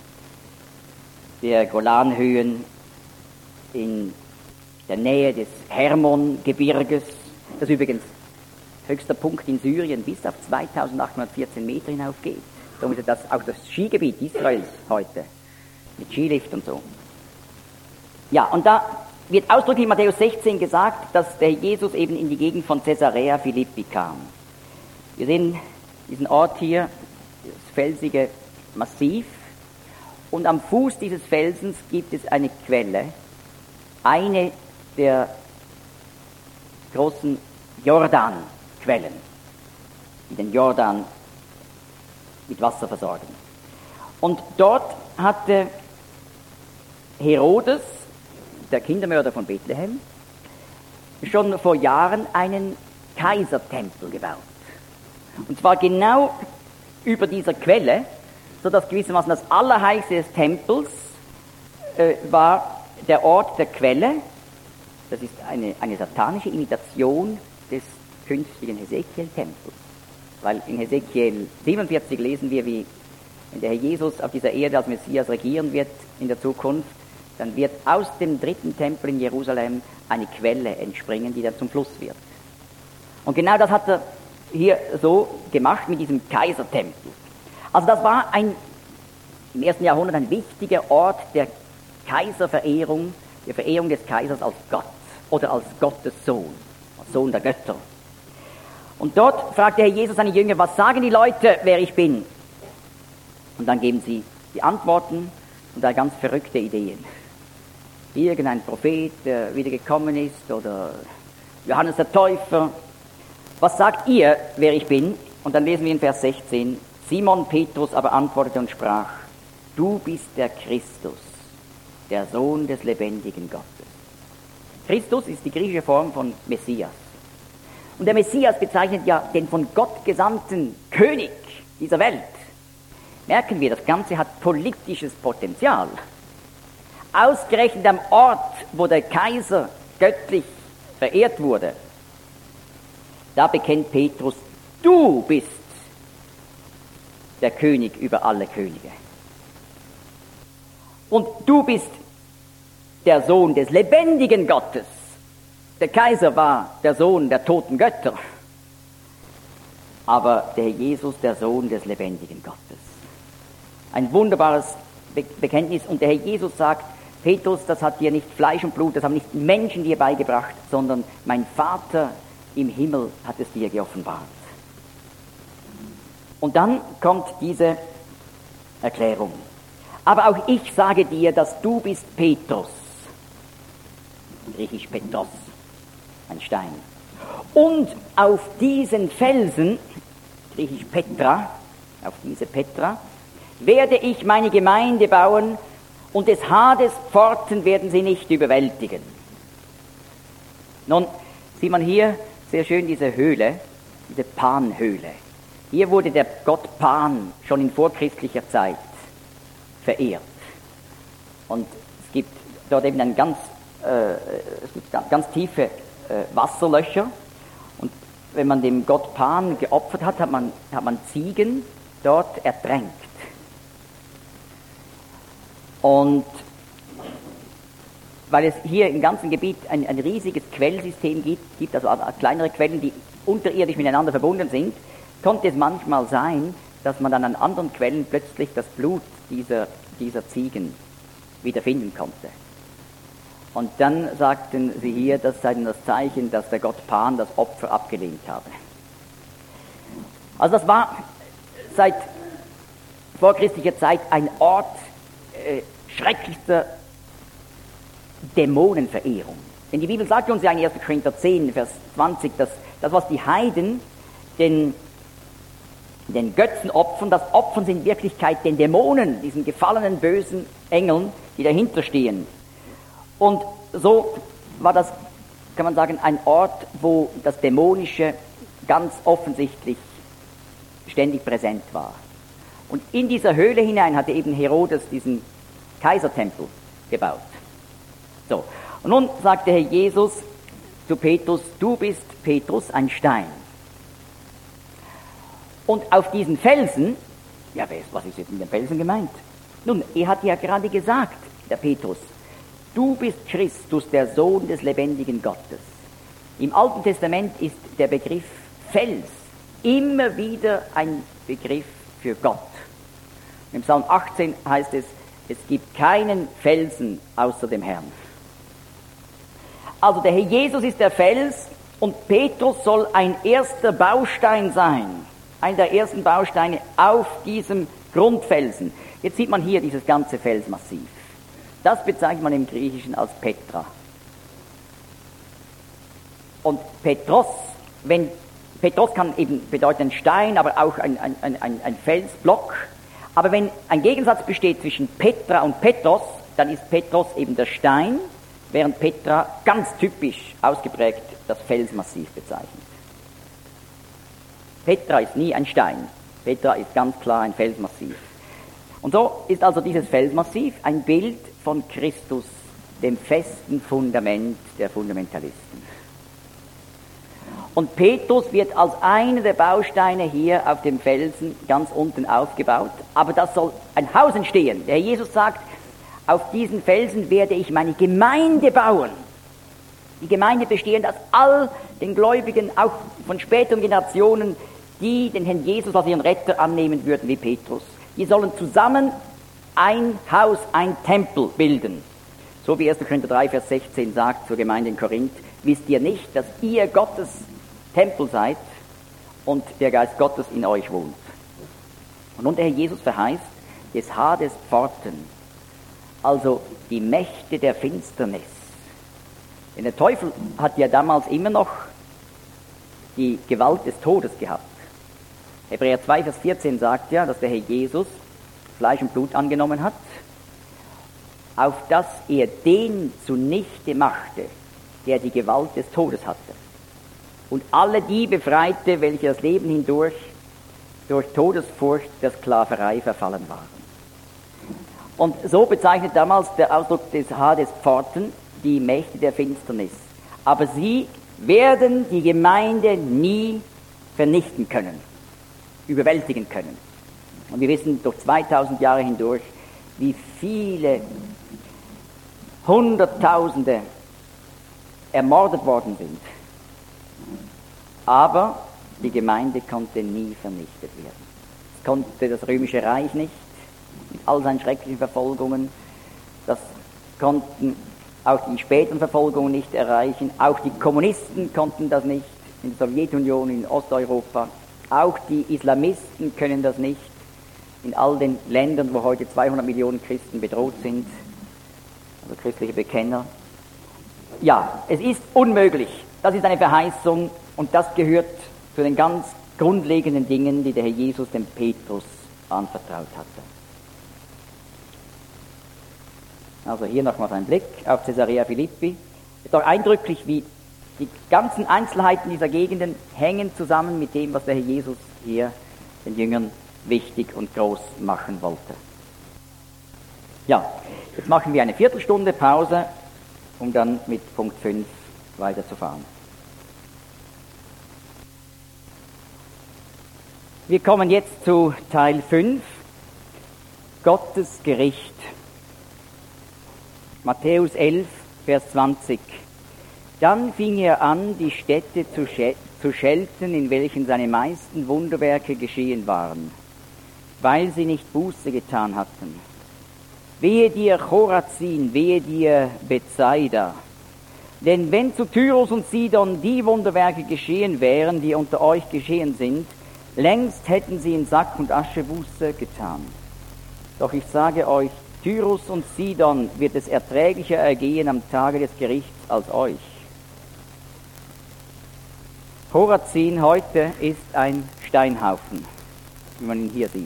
der Golanhöhen in der Nähe des Hermongebirges, das übrigens höchster Punkt in Syrien bis auf 2814 Meter hinaufgeht. Somit ist das auch das Skigebiet Israels heute, mit Skilift und so. Ja, und da wird ausdrücklich in Matthäus 16 gesagt, dass der Jesus eben in die Gegend von Caesarea Philippi kam. Wir sehen diesen Ort hier, das felsige Massiv, und am Fuß dieses Felsens gibt es eine Quelle, eine der großen Jordanquellen, die den Jordan mit Wasser versorgen. Und dort hatte Herodes, der Kindermörder von Bethlehem, schon vor Jahren einen Kaisertempel gebaut. Und zwar genau über dieser Quelle, sodass gewissermaßen das Allerheiligste des Tempels war der Ort der Quelle. Das ist eine satanische Imitation des künftigen Hesekiel-Tempels. Weil in Hesekiel 47 lesen wir, wie wenn der Herr Jesus auf dieser Erde als Messias regieren wird in der Zukunft, dann wird aus dem dritten Tempel in Jerusalem eine Quelle entspringen, die dann zum Fluss wird. Und genau das hat er hier so gemacht mit diesem Kaisertempel. Also das war im 1. Jahrhundert ein wichtiger Ort der Kaiserverehrung, der Verehrung des Kaisers als Gott oder als Gottes Sohn, als Sohn der Götter. Und dort fragt der Herr Jesus seine Jünger, was sagen die Leute, wer ich bin? Und dann geben sie die Antworten und da ganz verrückte Ideen. Irgendein Prophet, der wieder gekommen ist, oder Johannes der Täufer. Was sagt ihr, wer ich bin? Und dann lesen wir in Vers 16, Simon Petrus aber antwortete und sprach, du bist der Christus, der Sohn des lebendigen Gottes. Christus ist die griechische Form von Messias. Und der Messias bezeichnet ja den von Gott gesandten König dieser Welt. Merken wir, das Ganze hat politisches Potenzial. Ausgerechnet am Ort, wo der Kaiser göttlich verehrt wurde, da bekennt Petrus, du bist der König über alle Könige. Und du bist der Sohn des lebendigen Gottes. Der Kaiser war der Sohn der toten Götter. Aber der Jesus, der Sohn des lebendigen Gottes. Ein wunderbares Bekenntnis. Und der Herr Jesus sagt, Petrus, das hat dir nicht Fleisch und Blut, das haben nicht Menschen dir beigebracht, sondern mein Vater im Himmel hat es dir geoffenbart. Und dann kommt diese Erklärung. Aber auch ich sage dir, dass du bist Petrus. Griechisch Petros, ein Stein. Und auf diesen Felsen, griechisch Petra, auf diese Petra, werde ich meine Gemeinde bauen, und des Hades Pforten werden sie nicht überwältigen. Nun sieht man hier sehr schön diese Höhle, diese Pan-Höhle. Hier wurde der Gott Pan schon in vorchristlicher Zeit verehrt. Und es gibt dort eben ganz tiefe Wasserlöcher. Und wenn man dem Gott Pan geopfert hat, hat man Ziegen dort ertränkt. Und weil es hier im ganzen Gebiet ein riesiges Quellsystem gibt, also kleinere Quellen, die unterirdisch miteinander verbunden sind, konnte es manchmal sein, dass man dann an anderen Quellen plötzlich das Blut dieser Ziegen wieder finden konnte. Und dann sagten sie hier, das sei das Zeichen, dass der Gott Pan das Opfer abgelehnt habe. Also das war seit vorchristlicher Zeit ein Ort schrecklichster Dämonenverehrung. Denn die Bibel sagt uns ja in 1. Korinther 10, Vers 20, dass das, was die Heiden den Götzen opfern, das Opfern sind in Wirklichkeit den Dämonen, diesen gefallenen, bösen Engeln, die dahinter stehen. Und so war das, kann man sagen, ein Ort, wo das Dämonische ganz offensichtlich ständig präsent war. Und in dieser Höhle hinein hatte eben Herodes diesen Kaisertempel gebaut. So. Und nun sagt der Herr Jesus zu Petrus, du bist Petrus, ein Stein. Und auf diesen Felsen, ja, was ist jetzt mit dem Felsen gemeint? Nun, er hat ja gerade gesagt, der Petrus, du bist Christus, der Sohn des lebendigen Gottes. Im Alten Testament ist der Begriff Fels immer wieder ein Begriff für Gott. Im Psalm 18 heißt es, es gibt keinen Felsen außer dem Herrn. Also der Herr Jesus ist der Fels und Petrus soll ein erster Baustein sein, einer der ersten Bausteine auf diesem Grundfelsen. Jetzt sieht man hier dieses ganze Felsmassiv. Das bezeichnet man im Griechischen als Petra. Und Petros kann eben bedeuten ein Stein, aber auch ein Felsblock. Aber wenn ein Gegensatz besteht zwischen Petra und Petros, dann ist Petros eben der Stein, während Petra ganz typisch ausgeprägt das Felsmassiv bezeichnet. Petra ist nie ein Stein, Petra ist ganz klar ein Felsmassiv. Und so ist also dieses Felsmassiv ein Bild von Christus, dem festen Fundament der Fundamentalisten. Und Petrus wird als einer der Bausteine hier auf dem Felsen ganz unten aufgebaut. Aber das soll ein Haus entstehen. Der Herr Jesus sagt, auf diesen Felsen werde ich meine Gemeinde bauen. Die Gemeinde bestehend aus all den Gläubigen, auch von späteren Generationen, die den Herrn Jesus als ihren Retter annehmen würden wie Petrus. Die sollen zusammen ein Haus, ein Tempel bilden. So wie 1. Korinther 3, Vers 16 sagt zur Gemeinde in Korinth, wisst ihr nicht, dass ihr Gottes Tempel seid und der Geist Gottes in euch wohnt. Und nun der Herr Jesus verheißt, des Hades Pforten, also die Mächte der Finsternis. Denn der Teufel hat ja damals immer noch die Gewalt des Todes gehabt. Hebräer 2, Vers 14 sagt ja, dass der Herr Jesus Fleisch und Blut angenommen hat, auf dass er den zunichte machte, der die Gewalt des Todes hatte. Und alle die befreite, welche das Leben hindurch durch Todesfurcht der Sklaverei verfallen waren. Und so bezeichnet damals der Ausdruck des Hades Pforten die Mächte der Finsternis. Aber sie werden die Gemeinde nie vernichten können, überwältigen können. Und wir wissen durch 2000 Jahre hindurch, wie viele Hunderttausende ermordet worden sind. Aber die Gemeinde konnte nie vernichtet werden. Es konnte das Römische Reich nicht, mit all seinen schrecklichen Verfolgungen. Das konnten auch die späteren Verfolgungen nicht erreichen. Auch die Kommunisten konnten das nicht in der Sowjetunion, in Osteuropa. Auch die Islamisten können das nicht in all den Ländern, wo heute 200 Millionen Christen bedroht sind, also christliche Bekenner. Ja, es ist unmöglich. Das ist eine Verheißung und das gehört zu den ganz grundlegenden Dingen, die der Herr Jesus dem Petrus anvertraut hatte. Also hier nochmals ein Blick auf Caesarea Philippi. Es ist doch eindrücklich, wie die ganzen Einzelheiten dieser Gegenden hängen zusammen mit dem, was der Herr Jesus hier den Jüngern wichtig und groß machen wollte. Ja, jetzt machen wir eine Viertelstunde Pause, um dann mit Punkt 5 weiterzufahren. Wir kommen jetzt zu Teil 5, Gottes Gericht. Matthäus 11, Vers 20. Dann fing er an, die Städte zu schelten, in welchen seine meisten Wunderwerke geschehen waren, weil sie nicht Buße getan hatten. Wehe dir, Chorazin, wehe dir, Bethsaida. Denn wenn zu Tyrus und Sidon die Wunderwerke geschehen wären, die unter euch geschehen sind, längst hätten sie in Sack und Asche Buße getan. Doch ich sage euch, Tyrus und Sidon wird es erträglicher ergehen am Tage des Gerichts als euch. Chorazin heute ist ein Steinhaufen, wie man ihn hier sieht.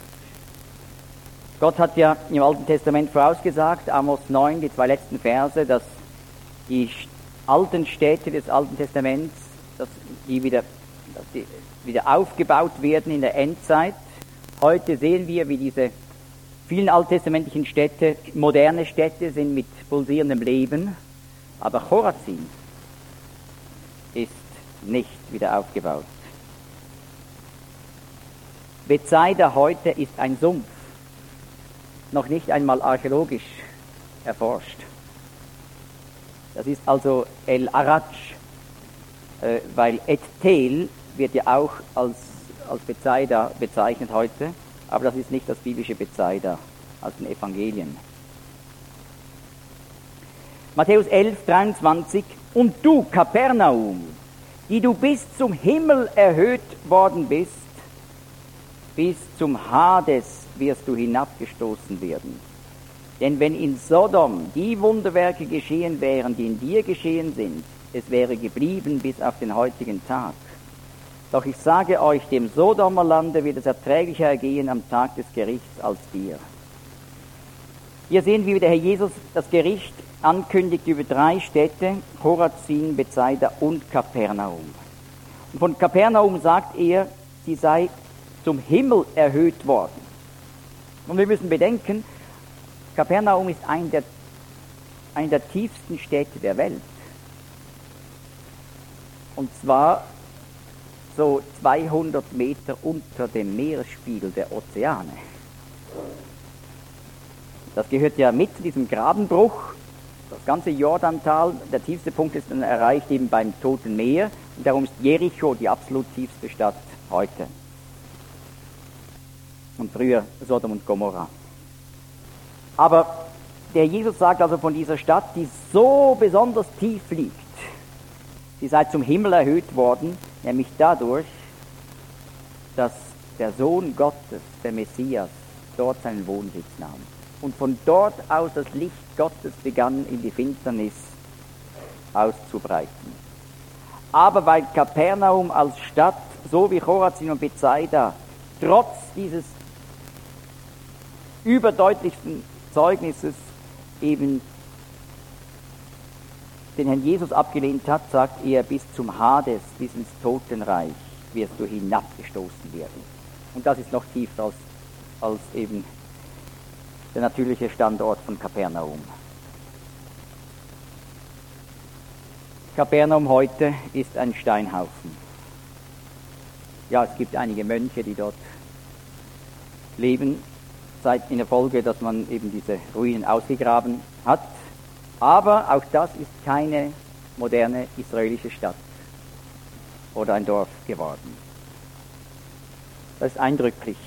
Gott hat ja im Alten Testament vorausgesagt, Amos 9, die 2 letzten Verse, dass die alten Städte des Alten Testaments, dass die wieder aufgebaut werden in der Endzeit. Heute sehen wir, wie diese vielen alttestamentlichen Städte moderne Städte sind mit pulsierendem Leben, aber Chorazin ist nicht wieder aufgebaut. Bethsaida heute ist ein Sumpf, noch nicht einmal archäologisch erforscht. Das ist also El Araj, weil Et-Tel wird ja auch als Bethsaida bezeichnet heute, aber das ist nicht das biblische Bethsaida aus den Evangelien. Matthäus 11, 23. Und du, Kapernaum, die du bis zum Himmel erhöht worden bist, bis zum Hades wirst du hinabgestoßen werden. Denn wenn in Sodom die Wunderwerke geschehen wären, die in dir geschehen sind, es wäre geblieben bis auf den heutigen Tag. Doch ich sage euch, dem Sodomer Lande wird es erträglicher ergehen am Tag des Gerichts als dir. Hier sehen wir, wie der Herr Jesus das Gericht ankündigt über 3 Städte, Chorazin, Bethsaida und Kapernaum. Und von Kapernaum sagt er, sie sei zum Himmel erhöht worden. Und wir müssen bedenken, Kapernaum ist eine der tiefsten Städte der Welt. Und zwar so 200 Meter unter dem Meeresspiegel der Ozeane. Das gehört ja mit zu diesem Grabenbruch. Das ganze Jordantal, der tiefste Punkt ist dann erreicht eben beim Toten Meer. Und darum ist Jericho die absolut tiefste Stadt heute. Und früher Sodom und Gomorra. Aber der Jesus sagt also von dieser Stadt, die so besonders tief liegt, sie sei zum Himmel erhöht worden, nämlich dadurch, dass der Sohn Gottes, der Messias, dort seinen Wohnsitz nahm. Und von dort aus das Licht Gottes begann in die Finsternis auszubreiten. Aber weil Kapernaum als Stadt, so wie Chorazin und Bethsaida, trotz dieses überdeutlichsten Zeugnisses eben den Herrn Jesus abgelehnt hat, sagt er, bis zum Hades, bis ins Totenreich wirst du hinabgestoßen werden. Und das ist noch tiefer als eben der natürliche Standort von Kapernaum. Kapernaum heute ist ein Steinhaufen. Ja, es gibt einige Mönche, die dort leben, seit in der Folge, dass man eben diese Ruinen ausgegraben hat. Aber auch das ist keine moderne israelische Stadt oder ein Dorf geworden. Das ist eindrücklich.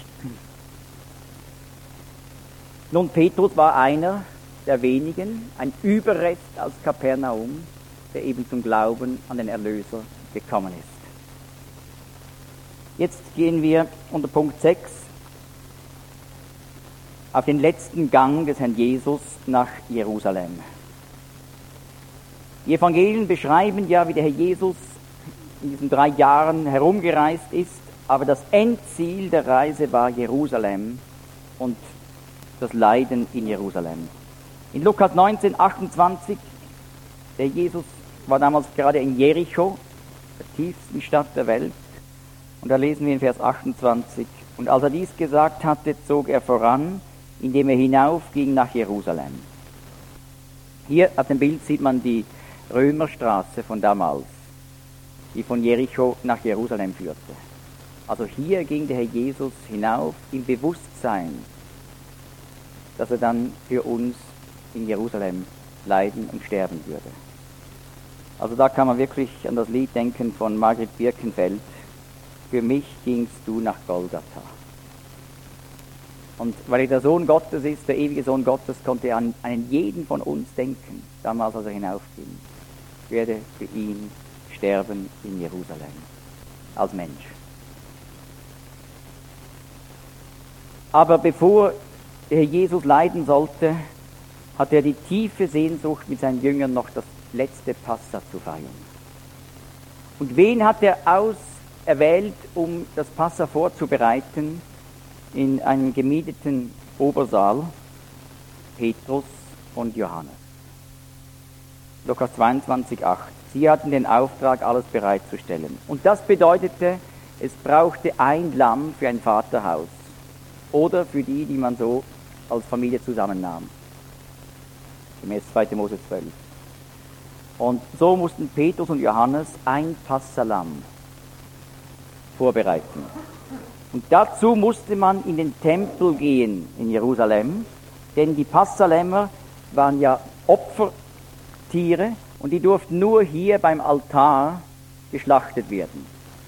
Nun, Petrus war einer der wenigen, ein Überrest aus Kapernaum, der eben zum Glauben an den Erlöser gekommen ist. Jetzt gehen wir unter Punkt 6 auf den letzten Gang des Herrn Jesus nach Jerusalem. Die Evangelien beschreiben ja, wie der Herr Jesus in diesen 3 Jahren herumgereist ist, aber das Endziel der Reise war Jerusalem und das Leiden in Jerusalem. In Lukas 19, 28, der Jesus war damals gerade in Jericho, der tiefsten Stadt der Welt. Und da lesen wir in Vers 28, und als er dies gesagt hatte, zog er voran, indem er hinaufging nach Jerusalem. Hier auf dem Bild sieht man die Römerstraße von damals, die von Jericho nach Jerusalem führte. Also hier ging der Herr Jesus hinauf im Bewusstsein, dass er dann für uns in Jerusalem leiden und sterben würde. Also da kann man wirklich an das Lied denken von Margret Birkenfeld, für mich gingst du nach Golgatha. Und weil er der Sohn Gottes ist, der ewige Sohn Gottes, konnte er an jeden von uns denken, damals als er hinaufging. Ich werde für ihn sterben in Jerusalem, als Mensch. Aber bevor der Jesus leiden sollte, hatte er die tiefe Sehnsucht, mit seinen Jüngern noch das letzte Passa zu feiern. Und wen hat er auserwählt, um das Passa vorzubereiten? In einem gemieteten Obersaal Petrus und Johannes. Lukas 22, 8. Sie hatten den Auftrag, alles bereitzustellen. Und das bedeutete, es brauchte ein Lamm für ein Vaterhaus oder für die, die man so als Familie zusammennahm. Gemäß 2. Mose 12. Und so mussten Petrus und Johannes ein Passahlamm vorbereiten. Und dazu musste man in den Tempel gehen in Jerusalem, denn die Passalämmer waren ja Opfertiere und die durften nur hier beim Altar geschlachtet werden.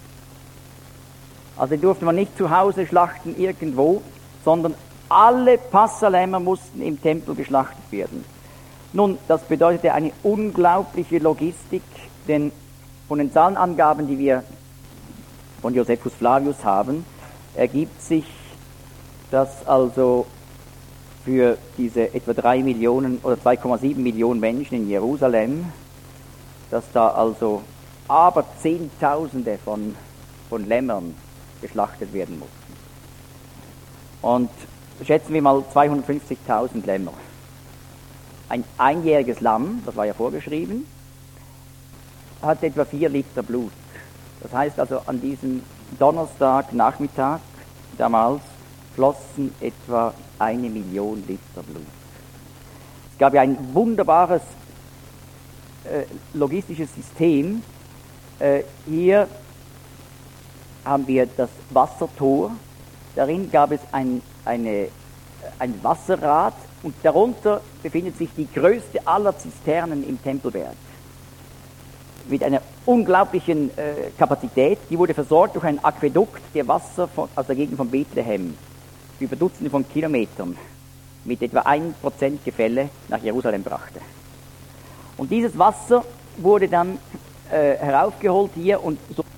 Also die durfte man nicht zu Hause schlachten irgendwo, sondern alle Passalämmer mussten im Tempel geschlachtet werden. Nun, das bedeutete eine unglaubliche Logistik, denn von den Zahlenangaben, die wir von Josephus Flavius haben, ergibt sich, dass also für diese etwa 3 Millionen oder 2,7 Millionen Menschen in Jerusalem, dass da also aber Zehntausende von Lämmern geschlachtet werden mussten. Und schätzen wir mal 250.000 Lämmer. Ein einjähriges Lamm, das war ja vorgeschrieben, hat etwa 4 Liter Blut. Das heißt also, an diesem Donnerstagnachmittag damals flossen etwa 1 Million Liter Blut. Es gab ja ein wunderbares logistisches System. Hier haben wir das Wassertor. Darin gab es ein Wasserrad und darunter befindet sich die größte aller Zisternen im Tempelberg. Mit einer unglaublichen Kapazität. Die wurde versorgt durch ein Aquädukt, der Wasser aus der Gegend von Bethlehem über Dutzende von Kilometern mit etwa 1% Gefälle nach Jerusalem brachte. Und dieses Wasser wurde dann heraufgeholt hier und so